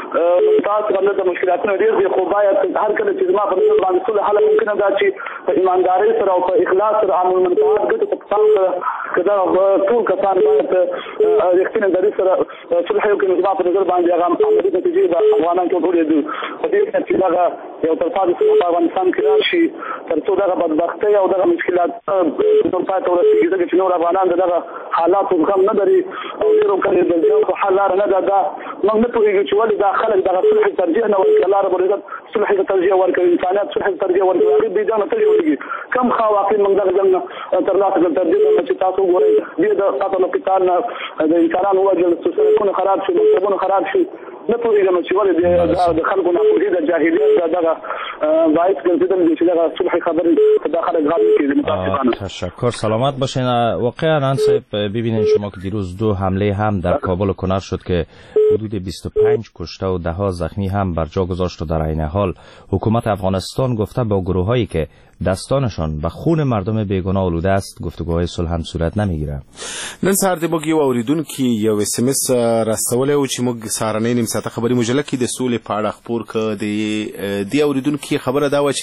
متاسفانه د مشکلاتونو ډېر دي خو باید هر کله چې ما په نظر باندې ټول حل ممکن ده چې په ایمانداري سره او په اخلاص سره عامل منفعت ګټه په پام کده ټول کسان باید رښتینه دری سره صلح یو کې نظام په نظر باندې هغه عملي نتیجې د افغانانو ټول دي په دې کې چې هغه یو ترفاده په افغانستان کې راشي ترڅو دغه بدبختي او دغه مشکلات په پاتې ورسېږي چې نور افغانان دغه حالات هم نه لري او ډیرو کله د یو حل لار نه ده دا موږ نه پوهیږو چې ولې دا خلک دغه صلح ترجیح نه ورکړي الله رب العزت صلح ترجیح ورکړي انسانیت صلح ترجیح ورکړي هغه به ځان ته جوړيږي کم خوا واقع موږ دغه ځنه تر لاسه د ترجیح چې تاسو ګورئ دې د قتل او قتال د انسانانو وجه سوسونه خراب شي مکتبونه خراب شي نه پوهیږم چې ولې د خلکو نه پوهې د جاهلیت دغه باعث ګرځیدل چې دغه صلح خبرې په داخل غالب کړي متاسفانه. تشکر سلامت باشین. واقعا انصاف ببینید شما که دیروز دو حمله هم در کابل و کنر شد که حدود بیست و پنج کشته و ده ها زخمی هم بر جا گذاشت و در عین حال حکومت افغانستان گفته با گروهایی که دستانشان به خون مردم بیگناه آلوده است گفتگوهای صلح هم صورت نمیگیره. نن سهار د موږ یو اوریدونکي یو اس ام اس راستولی و چې موږ سهارنۍ نیم ساعته خبري مجله کې د سولې په اړه خپور کړه. د دې اوریدونکي خبره دا وه چې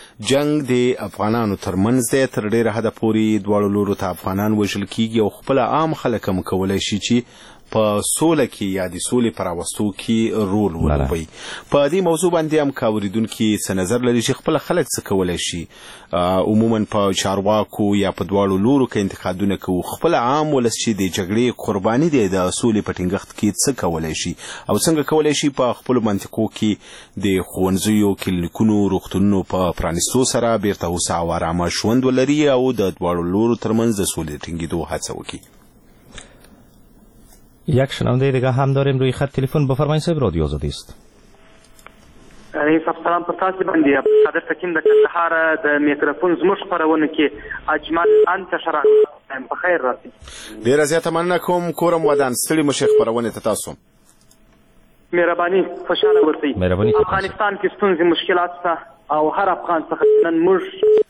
جنگ د افغانانو ترمنځ دی، تر ډیره حده پورې دواړو لورو ته افغانان وژل کیږي او خپل عام خلک هم کولی شي چې په سوله کې یا د سولې په راوستو کې رول ولوبوي. په دې موضوع باندې هم که اوریدونکي څه نظر لري چې خپل خلک څه کولی شي عموما په چارواکو یا په دواړو لورو کې انتقادونه کوو، خپل عام ولس چې د جګړې قرباني دی د سولې په ټینګښت کې څه کولی شي او څنګه کولی شي په خپلو منطقو کې د ښوونځیو کلینیکونو روغتونونو په پرانیستو سره بیرته هوسا او ارامه ژوند ولري او د دواړو لورو ترمنځ د سولې ټینګېدو هڅه وکړي. یک شنونده دیگه هم داریم روی خط تلفن. بفرمایید صاحب رادیو آزادی است. رئیس سلام پر تاسو باندې عبدالقادر حکیم د کندهار د میکروفون زموږ خبرونه کې اجمل انت شرع په خیر راځي. ډیره زیاته مننه کوم کورم ودان ستړي مشه خبرونه ته تاسو مهرباني خوشاله ورسئ. افغانستان کې ستونزې مشکلات شته او هر افغان څخه نن موږ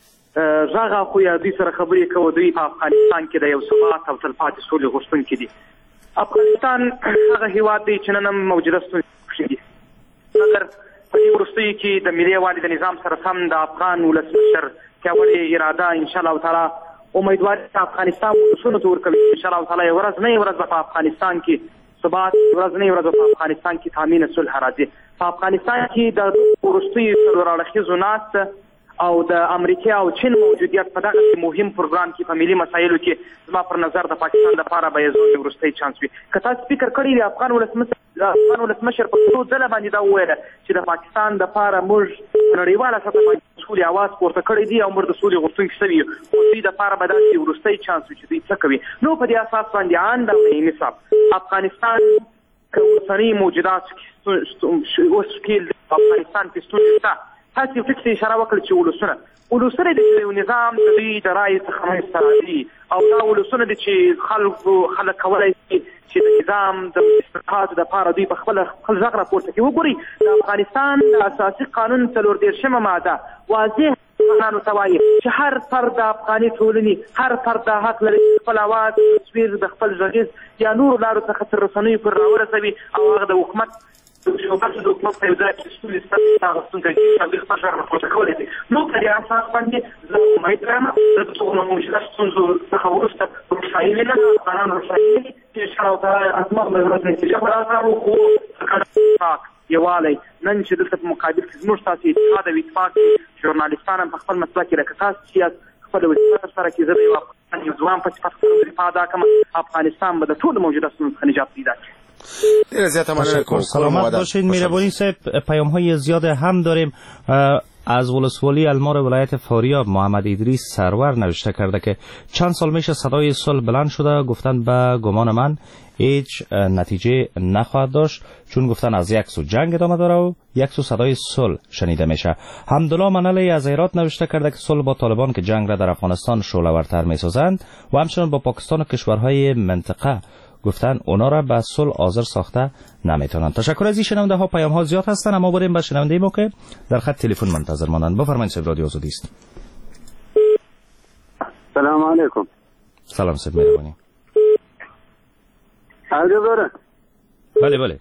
غږ خو یا دوی سره خبرې کوو. دوی په افغانستان کې د یو ثبات او تلپاتې سولې غوښتونکي دي. افغانستان هغه هیواد دی چې نن هم موجوده ستونزې دي، مګر په دې وروستیو کې د ملي یووالي د نظام سره سم د افغان ولسمشر پیاوړې اراده انشاءالله تعالی امیدواري چې افغانستان ولسونو ته ورکوي. انشاءالله تعالی یوه ورځ نه یوه ورځ په افغانستان کې ثبات، یوه ورځ نه یوه ورځ په افغانستان کې تامین صلح راځي. په افغانستان کې د وروستیو څلور اړخیزو ناست او د امریکا او چین موجودیت په دغه مهم پروګرام کې په ملي مسایلو کې زما پر نظر د پاکستان لپاره به یو ځل وروستی چانس وي. که تاسو فکر کړی دی افغان ولسمشر افغان ولسمشر په څو ځله باندې دا وویله چې د پاکستان لپاره موږ نړیواله سطح باندې سولې اواز پورته کړی دی او موږ د سولې غوښتونکي شوي یو، خو دوی دپاره به داسې وروستی چانس وي چې دوی څه کوي. نو په دې اساس باندې ان ډول انصاف افغانستان که اوسنۍ موجودات اوس کې افغانستان کې ستونزې شته. تاسو یو ټکي اشاره وکړه چې ولسونه ولسونه د یو نظام د دوی د رایې څخه منځته راځي او دا ولسونه دي چې خلکو خلک کولی شي چې د نظام د اصلاحاتو دپاره دوی په خپله خپل غږ راپورته کړي. وګورئ د افغانستان د اساسي قانون څلور دېرشمه ماده واضح افغانانو ته وایي چې هر فرد د افغاني ټولنې هر فرد دا حق لري چې خپل اواز تصویر د خپل غږیز یا نورو لارو څخه تر رسنیو پر راورسوي او هغه د حکومت شوبات د حکومت په ځای کې ستونزې ستاسو غوښتونکي چې خپل خپل ژغ راپورته کولی شي. نو په دې اساس باندې زه امید لرم د ټولو موجوده ستونزو څخه وروسته روښاني نه ده افغانان روښاني چې انشاءالله تعالی ازمغ به زموږ نتیجه به راځو. خو اتفاق یووالی نن چې دلته په مقابل کې زموږ ستاسو اتحاد او اتفاق ژورنالستان هم په خپل مسله کې لکه تاسو چې خپل وظیفه ترسره کړي. زه د یو افغان یو ځوان په صفت خپله وظیفه ادا کړم. افغانستان به د ټولو موجوده ستونزو څخه نجات پیدا کړي. سلامت باشید. میربانی صاحب پیام های زیاد هم داریم. از ولسوالی المار ولایت فاریاب محمد ادریس سرور نوشته کرده که چند سال میشه صدای صلح بلند شده، گفتن به گمان من هیچ نتیجه نخواهد داشت، چون گفتن از یک سو جنگ ادامه داره و یک سو صدای صلح شنیده میشه. حمدالله منالی از هرات نوشته کرده که صلح با طالبان که جنگ را در افغانستان شعله‌ورتر میسازند و همچنین با پاکستان و کشورهای منطقه گفتن اونا را به صلح حاضر ساخته نمیتونن. تشکر از این شنونده ها. پیام ها زیاد هستن، اما بریم به شنونده ما که در خط تلفن منتظر مانند. بفرمایید صاحب، رادیو آزادی است. سلام علیکم. سلام صاحب، مهربانی. آره بره. بله بله.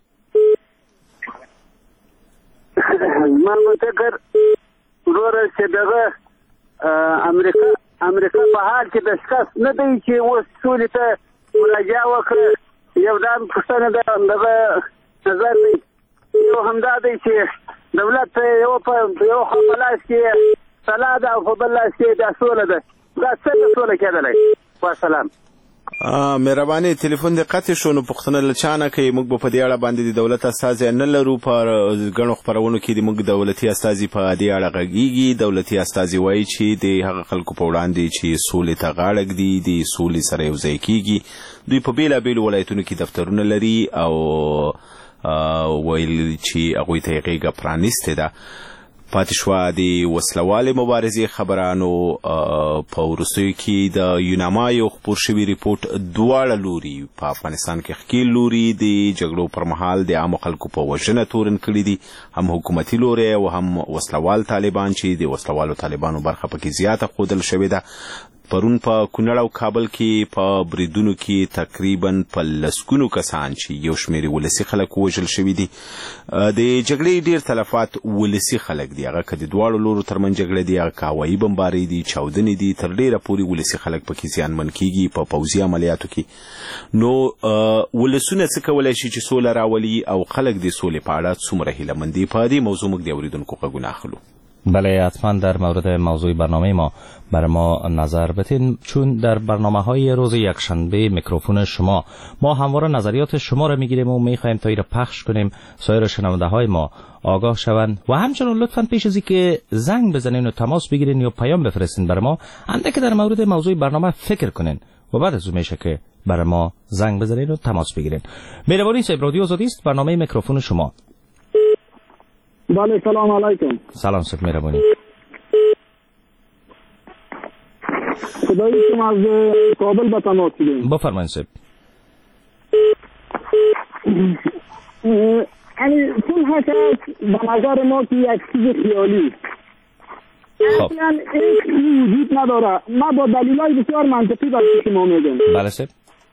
من متکر روره چې دغه امریکا امریکا په حال کې د شخص نه دی چې اوس سولې ته مراجعه وکړي. یو دا پوښتنه ده دغه نظر دی. یو همدا دی چې دولت یو په یو خوا په لاس کې سلا ده او په بل لاس کې دا سوله ده. دا څنګه سوله کېدلی؟ وسلام. مهرباني تلیفون دې قطع شو، نو پوښتنه له چا نه کوي. موږ په دې اړه باندې د دولت استازی نه لرو. په ګڼو خپرونو کې د موږ دولتي استازی په دې اړه غږیږي. دولتي استازی وایي چې د هغه خلکو په وړاندې چې سولې ته غاړه ږدي د سولې سره یو ځای کېږي. دوی په بېلابېلو ولایتونو کې دفترونه لري او ویل چې هغوی ته یې غېږه پرانیستې ده. پاتې شوه د وسلوالې مبارزې خبرانو په وروستیو کې د یوناما یو خپور شوي ریپورټ دواړه لوري په افغانستان کې ښکېل لوري د جګړو پر مهال د عامو خلکو په وژنه تورن کړي دي، هم حکومتي لوري او هم وسلوال طالبان چې د وسلوالو طالبانو برخه پکې زیاته ښودل شوې ده. پرون په کونړ او کابل کې په بریدونو کې تقریبا په لسګونو کسان چې یو شمېر ولسي خلک وژل شوي دي. د جګړې ډېر تلفات ولسي خلک دي، هغه که د دواړو لورو ترمنځ جګړه دي، هغه که هوایي بمبارۍ دي، چاودنې دي، تر ډېره پورې ولسي خلک پکې زیانمن کېږي په پوځي عملیاتو کې. نو ولسونه څه کولی شي چې سوله راولي او خلک د سولې په اړه څومره هیلهمند دي؟ په دې موضوع موږ د اورېدونکو غږونه اخلو. بله، حتما در مورد موضوع برنامه ما بر ما نظر بتین، چون در برنامه های روز یکشنبه میکروفون شما ما همواره نظریات شما را میگیریم و میخوایم تا این را پخش کنیم، سایر شنونده های ما آگاه شوند و همچنین لطفاً پیش از اینکه زنگ بزنین و تماس بگیرین یا پیام بفرستین برای ما، اندک در مورد موضوع برنامه فکر کنین و بعد از اون میشه که برای ما زنگ بزنین و تماس بگیرین. مهربانی صاحب، رادیو آزادی است، برنامه میکروفون شما. بله، سلام علیکم. سلام صاحب، مهربانی. خدایی شما از کابل به تماس بگیریم. بفرمایید صاحب. یعنی چون حساس به نظر ما که یک چیز خیالی اصلا ایک وجود نداره. ما با دلیلای بسیار منطقی برای شما میگم. بله صاحب.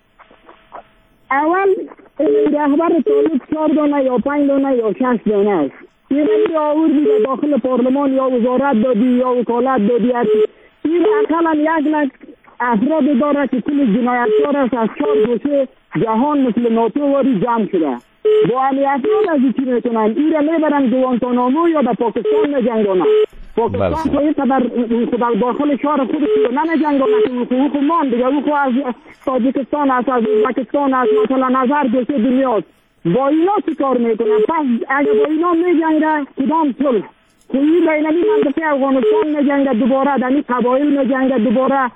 اول رهبر طالب چهار دانه یا پنج دانه یا شش دانه است. این روی آوردی به داخل پارلمان یا وزارت دادی یا وکالت دادی. این اقلا یک لک افراد داره که کل جنایتکار است از چهار گوشه جهان مثل ناتو واری جمع شده. با همی افراد از این چی میکنن؟ این را میبرن گوانتانامو یا در پاکستان نجنگانه. پاکستان خواهی قدر در داخل شهر خودش رو نمیجنگانه که حقوق مان دیگه. او از تاجیکستان است، از ازبکستان است، مثلا از هر گوشه دنیاست. با اینا چی کار میکنن؟ پس اگه با اینا میجنگه کدام صلح؟ کوئی بینمی منطقه افغانستان میجنگه دوباره، دنی قبایل میجنگه دوباره.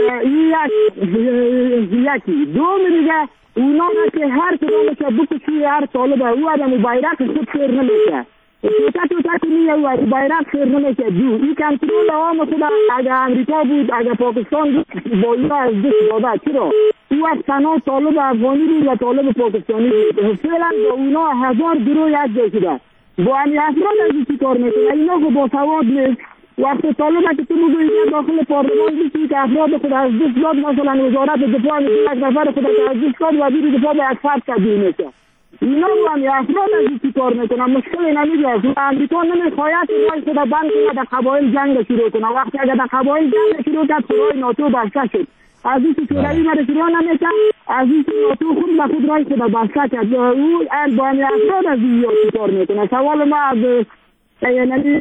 یکی دوم دیگه اونا که هر کدام که بکشی هر طالب او آدم بایرق خود سر نمیشه. توتا توتا کنی او بایرق سر نمیشه. دو این کنترل عام خدا اگه امریکا بود، اگه پاکستان بود، با اینا از دست داده. چرا؟ او از تنها طالب افغانی بود و طالب پاکستانی بود. فعلا با اونا هزار گروه یک جای شده. با همی افراد از این چی کار میکنه؟ اینا خود با سواد نیست. وقتی طالب که تو بگویی داخل پارلمان بیشی که افراد خود از دست داد، مثلا وزارت دفاع میشه یک نفر خود از دست داد وزیر دفاع به یک فرد تبدیل میشه. اینا با همی افراد از این چی کار میکنن؟ مشکلی نمیگه. امریکا نمیخواید که رای خود بند کنه در قبایل جنگ شروع کنه. وقتی اگر در قبایل جنگ شروع کرد خدای ناتو بسته شد. از این که شوروی مره شروع نمیکن، از این که ناتو خود به خود رای خود بسته کرد. او با همی افراد از این چی کار میکنه؟ سوال ما از یعنی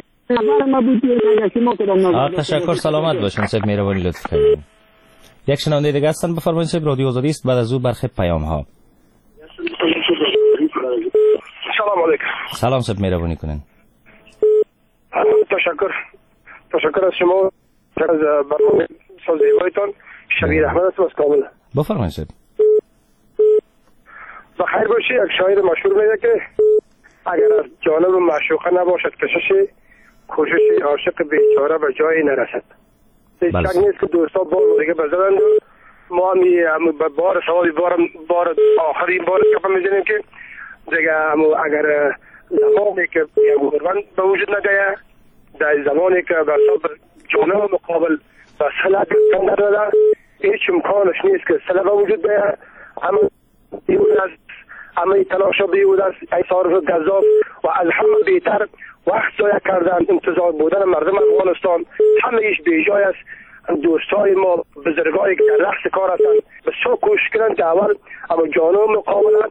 تشکر، سلامت باشین صاحب، مهربانی لطف کنید. یک شنونده دیگه هستن، بفرمایید صاحب، رادیو آزادی است، بعد از او برخی پیام ها. سلام علیکم. سلام صاحب، مهربانی کنین. تشکر تشکر از شما، از برنامه سازیوایتان. شبیر احمد هستم از کابل. بفرمایید صاحب. بخیر باشی. یک شاعر مشهور میگه که اگر از جانب معشوقه نباشد کشش، کوشش عاشق بیچاره به جایی نرسد. هیچ شک نیست که دوستا بار دیگه بزدند و ما هم بار سوال بار بار آخرین بار که می‌دونیم که دیگه اگر زمانی که گوربند به وجود نگه در زمانی که بر صبر جانب مقابل و سلاح گرفتن نداره هیچ امکانش نیست که سلاح به وجود بیاید. اما بیود است، اما تلاشا بیود است، ایثار گذاف و از همه بیتر وقت ضایع کردن انتظار بودن مردم افغانستان همه ایش بیجای است. دوستای ما بزرگایی که در رأس کار هستند بسیار کوشش کردن که اول اما جانب مقابل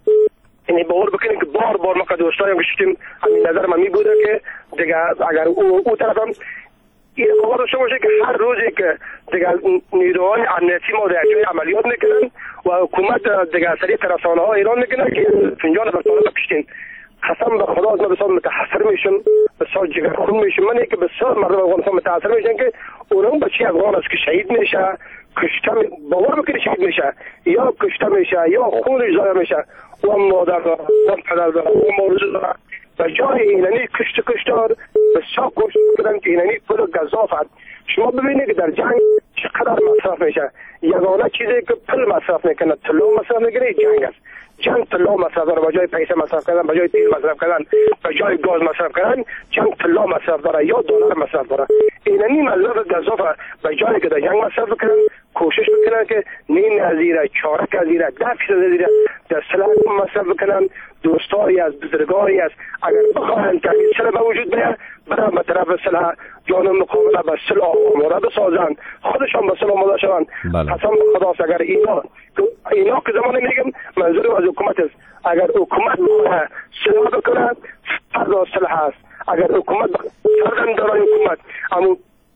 یعنی باور بکنید که بار بار ما که دوستایم گشتیم همین نظر من می بوده که دیگه اگر او, او طرف هم این خبر داشته باشه که هر روزی که دیگه نیروهای امنیتی ما در جای عملیات میکنن و حکومت دیگه سریع رسانه ها ایران میکنن که فنجان بر طالب کشتین. قسم به خدا از ما بسیار متحسر میشم، بسیار جگرخون میشم. من که بسیار مردم افغانستان متحسر میشن که اونم بچه افغان است که شهید میشه، کشته باور بکنی شهید میشه یا کشته میشه یا خونش ضایع میشه و مادر داره و پدر داره و موضوع داره. و جای اینانی کشت کشتار بسیار کوشش کردن که اینانی پول گذاف هست. شما ببینید که در جنگ چقدر مصرف میشه. یگانه چیزی که پول مصرف میکنه طلا مصرف میکنه جنگ است. جنگ طلا مصرف داره، به جای پیسه مصرف کردن، به جای تیل مصرف کردن، به جای گاز مصرف کردن جنگ طلا مصرف داره یا دلار مصرف داره. اینانی مصرف گذاف به جای که در جنگ مصرف کنن کوشش میکنن که نیم نظیره، چارک نظیره، ده فیصد نظیره در سلاح مصرف بکنن. دوستایی از بزرگایی است اگر بخواهن که این سلاح به وجود بیاد برای به طرف سلاح جانب مقابله به سلاح آماده بسازن، خودشان به سلاح آماده شوند. قسم به خداست اگر اینا اینا که زمانی میگم منظور از حکومت است، اگر حکومت بخواه سلاح بکنه فردا سلاح است. اگر حکومت فردا دارای حکومت اما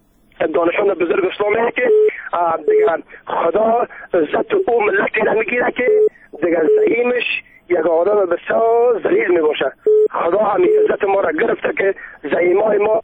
دانشان بزرگ اسلامی که دیگر خدا عزت او ملتی را میگیره که دیگر زعیمش یک آدم بسیار ذلیل می باشه. خدا همین عزت ما را گرفته که زعیمای ما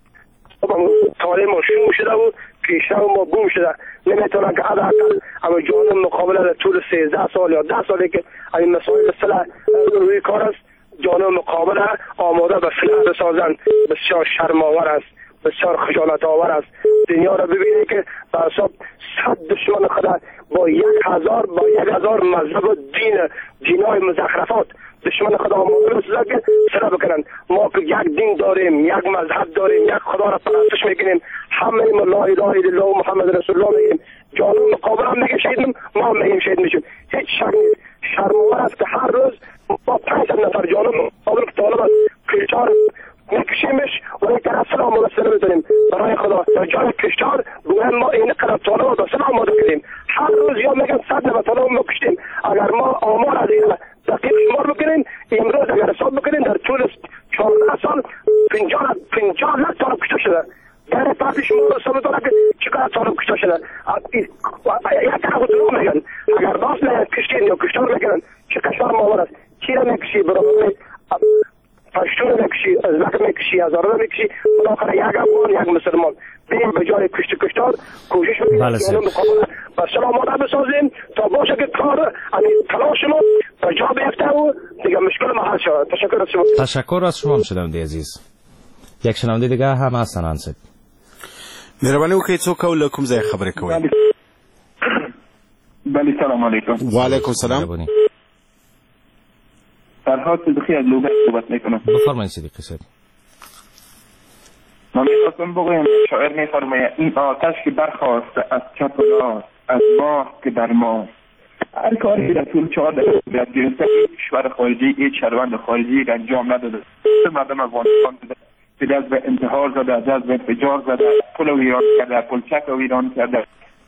تعلیم ما شروع شده و پیشرو ما گم شده. نمیتونه که حداقل اما جانب مقابله در طول سیزده سال یا ده سالی که این مسائل سلاح روی کار است جانب مقابله آماده به سلاح بسازن. بسیار شرم‌آور است، بسیار خجالت آور است. دنیا را ببینید که به حساب صد دشمن خدا با یک هزار با یک هزار مذهب و دین دینای مزخرفات دشمن خدا آماده بسازد که سر بکنن. ما که یک دین داریم، یک مذهب داریم، یک خدا را پرستش میکنیم، همه ما لا اله الا الله محمد رسول الله میگیم، جانب مقابل هم میگه شهیدیم، ما هم میگیم شهید میشیم. هیچ شک نیست. شرم‌آور است که هر روز با پنج نفر جانب مقابل که طالب است کشتار میکشیمش و یک طرف سلام آماده سر بزنیم. برای خدا در جای کشتار گوهم ما این قدر طالب به سلام آماده کردیم. هر روز یا میگن صد نفر طالب ما کشتیم. اگر ما آمار از این دقیق شمار بکنیم امروز اگر حساب بکنیم در طول چهارده سال پنجاه پنجاه لک طالب کشته شده. در پس شما حساب داره که چقدر طالب کشته شده. یک طرف طالب میگن اگر باز میگن کشتین یا کشتار میگن چه کشتار ماور است. چی را میکشی برای پشتون میکشی، ازبک میکشی، هزاره میکشی، بالاخره یک افغان یک مسلمان بیم به جای کشت کشتار کوشش میکنیم که اونو مقابله با سلام آماده بسازیم تا باشه که کار تلاش ما به جا بیفته و دیگه مشکل ما حل شود. تشکر از شما. تشکر از شما شنونده عزیز. یک شنونده دیگه هم هستن انصت. مهربانی وکړئ څوک او له کوم ځای خبرې کوئ؟ بله سلام علیکم. وعلیکم سلام. فرهاد صدیقی از لوگان صحبت میکنم. بفرمایید صدیقی صاحب. من میخواستم بگویم شاعر میفرماید این آتش که برخاسته از چپ و راست از باغ که در ما هر کاری در طول چهار دقیقه گرفته کشور خارجی هیچ شهروند خارجی انجام نداده. مردم افغانستان به دست به انتحار زده، دست به انفجار زده، پل و ویران کرده، پلچک و ویران کرده،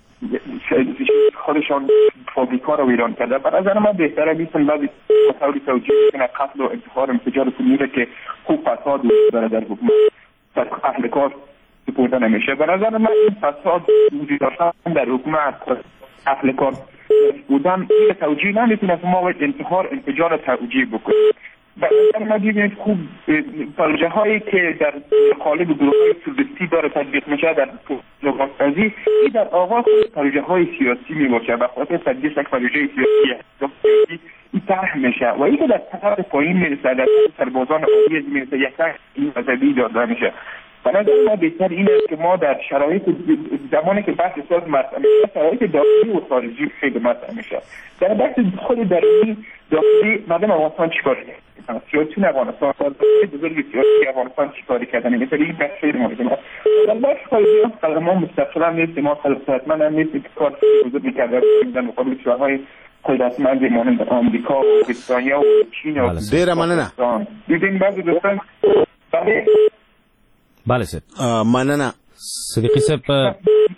خودشان فابریکا رو ویران کرده. به نظر من بهتره بیسن بعضی مطوری توجیه کنه قتل و انتحار انفجار کنیره که خوب فساد داره در حکومت در اهل کار سپرده نمیشه. به نظر من این فساد وجود داشتن در حکومت اهل کار بودن این توجیه نمیتونه که ما باید انتحار انفجار توجیه بکنیم. به نظر من دیدید خوب پروژه هایی که در قالب گروه های سودستی داره تطبیق میشه در نگاه‌سازی این در آغاز پروژه های سیاسی می باشه و خاطر تطبیق یک پروژه سیاسی این طرح میشه و این که در طرف پایین میرسه در سربازان عالی میرسه یک طرح این مذهبی داده میشه. به نظر ما بهتر این است که ما در شرایط زمانی که بحث ساز مطرح میشه شرایط داخلی و خارجی خیلی مطرح میشه. در بحث خود درونی داخلی مردم افغانستان چیکار کردن؟ سیاسی افغانستان سازمان بزرگ سیاسی افغانستان چیکار کردن؟ مثلا این بحث خیلی مهمه. در بحث خارجی ما مستقلا نیستیم، ما خلافت من نیستیم که کار بزرگ می‌کردن در مقابل کشورهای قدرتمند مانند آمریکا و بریتانیا و چین و ډیره مننه. دیدین بعضی دوستان بله بله سید مننه صدیقی صاحب،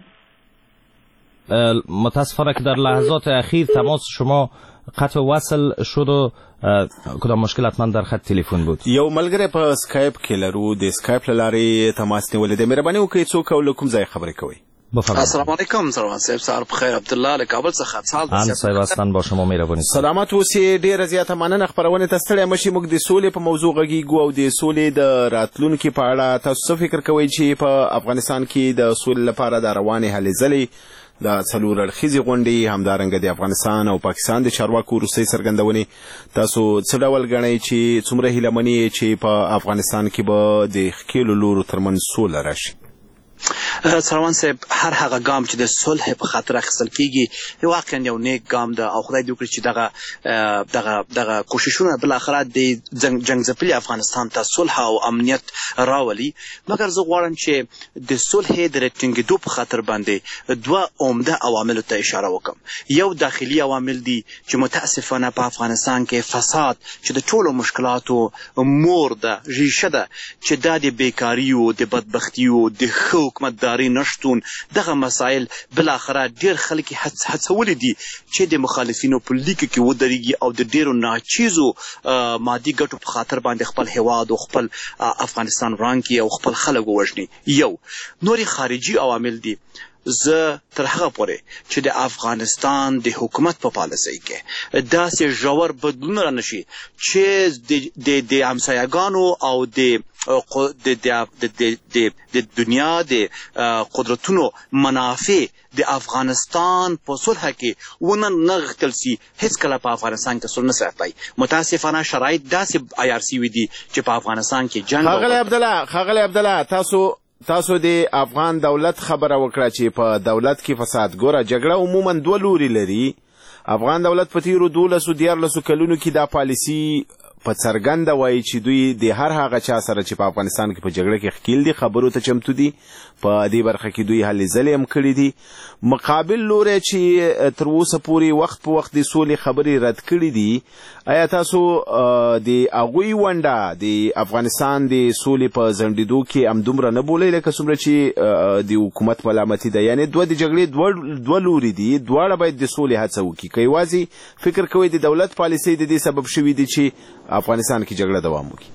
متاسفانه که در لحظات اخیر تماس شما قطع وصل شد و کدام مشکل حتما در خط تلیفون بود. یو ملګری په اسکایپ کې لرو، د اسکایپ له لارې تماس نیولې ده. مهرباني وکړئ څوک او له کوم ځای خبرې کوئ؟ السلام علیکم سروان صاحب، سهار بخیر. عبدالله له کابل څخه. ان صاحب استان با شما مهرباني. سلامات اوسئ. ډیره زیاته مننه خبرونه ته ستړی مشي. موږ د سولې په موضوع غږیږو او د سولې د راتلونکي په اړه تاسو فکر کوئ چې په افغانستان کې د سولې لپاره د روانې هلې ځلې د څلور اړخیزې غونډې همدارنګه د افغانستان او پاکستان د چارواکو وروستۍ څرګندونې تاسو څه ډول ګڼئ چې څومره هیلهمنې چې په افغانستان کې به د ښکېلو لورو ترمنځ سوله راشي؟ سروان صاحب، هر هغه ګام چې د صلح په خاطر اخیستل کیږي واقعا یو نیک ګام ده او خدای دې وکړي چې دغه دغه دغه کوششونه بل اخر د جنگ ځپلي افغانستان ته صلح او امنیت راولي. مګر زه غواړم چې د صلح د رټینګېدو په خاطر باندې دوه عمده عواملو ته اشاره وکم. یو داخلي عوامل دي چې متاسفانه په افغانستان کې فساد چې د ټولو مشکلاتو مور ده، ریشه ده، چې دا د بیکاري او د بدبختي او د ښه حکومتداري نشتون دغه مسایل بل اخر ډیر خلک هڅولې دي چې د مخالفینو په لیک کې ودرېږي او د ډیرو ناچیزو مادي ګټو په خاطر باندې خپل هیواد او خپل افغانستان وران کړي او خپل خلک ووژني. یو نوري خارجي عوامل دي. زه تر هغه پورې چې د افغانستان د حکومت په پالیسۍ کې داسې ژور بدلون را نشي چې د همسایه‌ګانو او د د دنیا د قدرتونو منافع د افغانستان په صلح کې ونه نغښتل سي، هیڅ کله په افغانستان کې صلح نه ساتي. متاسفانه شرایط داسې عیار سوي دي چې په افغانستان کې جنګ. ښاغلی عبدالله ښاغلی عبدالله تاسو تاسو د افغان دولت خبره وکړه چې په دولت کې فساد. ګوره جګړه عموما دوه لوري لري. افغان دولت په تیرو دولسو دیارلسو کلونو کې دا پالیسي په څرګنده وایي چې دوی د هر هغه چا سره چې په افغانستان کې په جګړه کې ښکیل دي خبرو ته چمتو دي. په دې برخه کې دوی هلې ځلې هم کړي دي. مقابل لوری چې تر اوسه پورې وخت په وخت د سولې خبرې رد کړي دي، آیا تاسو د هغوی ونډه د افغانستان د سولې په ځنډېدو کې همدومره نه بولئ لکه څومره چې د حکومت ملامتي ده؟ یعنې دوه د جګړې دوه لوري دي، دواړه باید د سولې هڅه وکړي. که یوازې فکر کوئ د دولت پالیسۍ د دې سبب شوي دي چې افغانستان کې جګړه دوام وکړي؟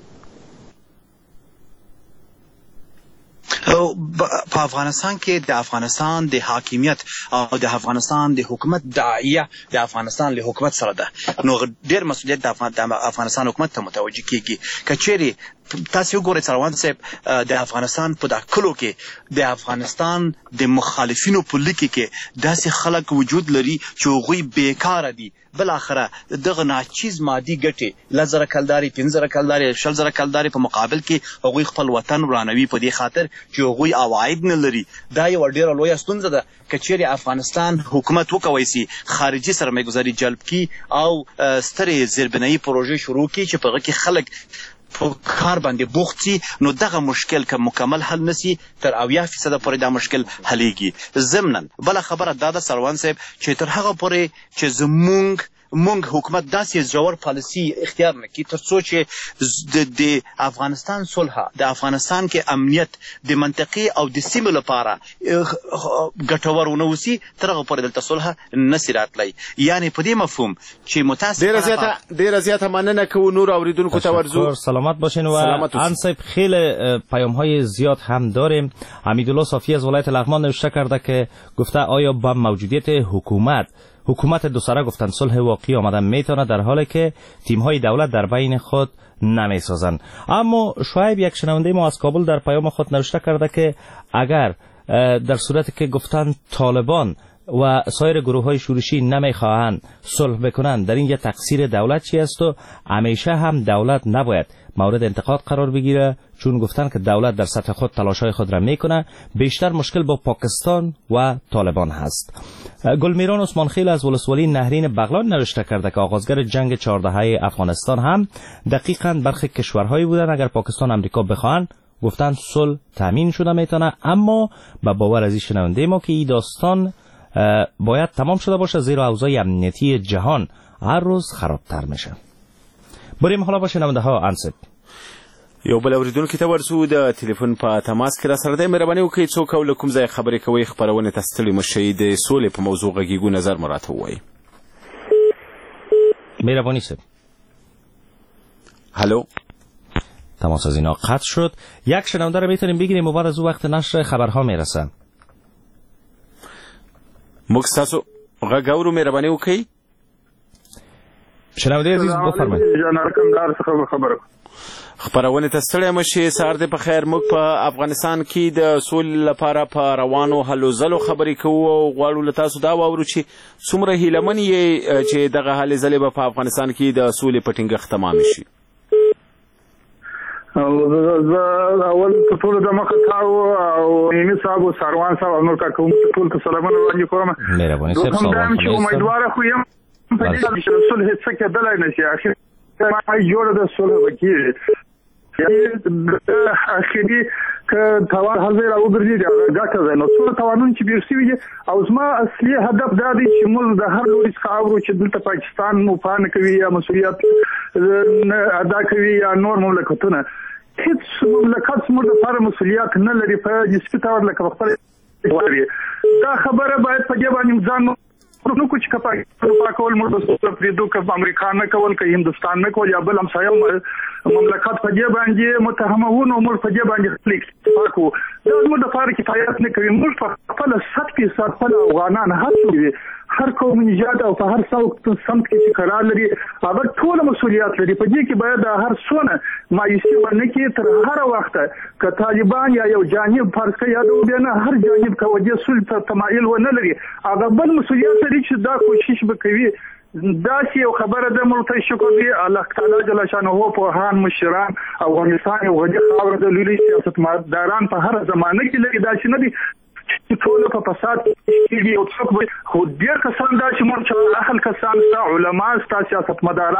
په افغانستان کې د افغانستان د حاکمیت او د افغانستان د حکومت داعیه د افغانستان له حکومت سره ده، نو ډېر مسؤلیت د افغانستان حکومت ته متوجه کیږي. که چیرې تاسو وګورئ سروان صاحب، د افغانستان په داخلو کې د افغانستان د مخالفینو په لیکي کې داسې خلک وجود لري چې هغوی بیکاره دي. بل اخره دغه ناچیز مادي ګټې لس زره کلدارې، پنځه زره کلدارې، شل زره کلدارې په مقابل کې هغوی خپل وطن ورانوي په دې خاطر چې هغوی عواید نه لري. دا یوه ډېره لویه ستونزه ده. که چیرې افغانستان حکومت وکولی سي خارجي سرمایه‌ګذاري جلب کړي او سترې زیربنایي پروژې شروع کړي چې په هغه کې خلک په کار باندې بوخت سي، نو دغه مشکل که مکمل حل نسی تر اویا فیصده پورې دا مشکل حلیږي. ضمناً بله خبره دا ده سروان صاحب چې تر هغه پورې چې زمونږ مونږ حکومت داسې ژور پالیسي اختیار نه کړي تر څو چې د افغانستان صلح، د افغانستان کې امنیت د منطقې او د سیمې لپاره ګټور ونه اوسي، تر هغه پورې دلته صلح نسي راتلی. یعنې په دې مفهوم چې متاسفانه ډېره زیاته مننه کوو. نور اوریدونکو ته ورزو. سلامت باشین. و ان صاحب خیلی پیام های زیاد هم داریم. حمیدالله صافی از ولایت لغمان نوشته کرده که گفته آیا با موجودیت حکومت حکومت دو سره گفتن صلح واقعی آمدن میتونه در حالی که تیم‌های دولت در بین خود نمیسازند. اما شعیب یک شنونده ما از کابل در پیام خود نوشته کرده که اگر در صورتی که گفتن طالبان و سایر گروه های شورشی نمیخواهند صلح بکنند، در اینجا تقصیر دولت چی است؟ و همیشه هم دولت نباید مورد انتقاد قرار بگیره، چون گفتن که دولت در سطح خود تلاش‌های خود را میکنه. بیشتر مشکل با پاکستان و طالبان هست. گلمیران عثمانخیل از ولسوالی نهرین بغلان نوشته کرده که آغازگر جنگ چهاردهه افغانستان هم دقیقاً برخی کشورهایی بودن. اگر پاکستان امریکا بخواهند گفتن صلح تامین شده میتونه، اما با باور از این شنونده ما که این داستان باید تمام شده باشه، زیرا اوضاع امنیتی جهان هر روز خرابتر میشه. بریم حالا با شنونده ها. انصب یو بل اوریدونکو ته ورسو د ټلیفون په تماس کې را سره دی. مهرباني وکړئ څوک او له کوم ځای خبرې کوئ، خپرونې ته ستړي مه شئ، د سولې په موضوع غږیږو، نظر مو راته ووایئ. مهربانی صاحب. هلو، تماس از اینا قطع شد. یک شنونده رو میتونیم بگیریم و بعد از او وقت نشر خبرها میرسه. موږ ستاسو غږ اورو، مهرباني وکړئ. شنونده عزیز بفرمایئ. خبرونه ته ستړی مشي. سهار دې په خیر. موږ په افغانستان کې د سولې لپاره په روانو هلو ځلو خبرې کوو او غواړو له تاسو دا واورو چې څومره هیلهمن یې چې دغه هلې ځلې به په افغانستان کې د سولې په ټینګښت تمام شي. اول ټول د مخاطاو او نیمه صاحب او سروان صاحب او نور کا کوم ټول ته سلامونه وړاندې کوم. مهرباني صاحب سلام چې امیدوار خو یم په دې چې صلح هیڅ څه کېدلای نشي. اخر ما جوړ د صلح وکیل اخیری که توان حاضر او ګرځي دا ګټه ده. نو څو توانون چې بیرسي او زما اصلي هدف دا دی چې موږ د هر لوري څخه اورو چې دلته پاکستان مو پانه کوي یا مسؤلیت ادا کوي یا نور مملکتونه. هیڅ مملکت موږ لپاره مسؤلیت نه لري په نسبي تور لکه خپل وایي. دا خبره باید په دې باندې ځان نو کوم چې کپا کول موږ د پریدو ک امریکا نه کول ک هندستان نه کول یا بل هم سایم مملکت په دې باندې متهمون او موږ په دې باندې خپل اتفاق وو. دا موږ د فارق کفایت نه کوي. موږ په خپل سات کې سات خپل افغانان هڅوي، هر قوم نجات او په هر څوک سمت کې چې قرار لري هغه ټول مسؤلیت لري. په دې کې باید هر څونه مایوسي ونه کې تر هر وخت ک طالبان یا یو جانب فرض کړي یا د نه هر جانب ک وجه سول ته تمایل ونه لري، هغه بل مسؤلیت لري چې دا کوشش وکوي. دا چې یو خبره د ملت شکر دی الله تعالی جل شانه په هان مشران افغانستان او غږی خاور د لوري سیاستمداران په هر زمانه کې لري. دا چې نه دي ټول په فساد کې او څوک خو ډیر کسان دا چې مونږ اهل کسان علماء سیاستمداران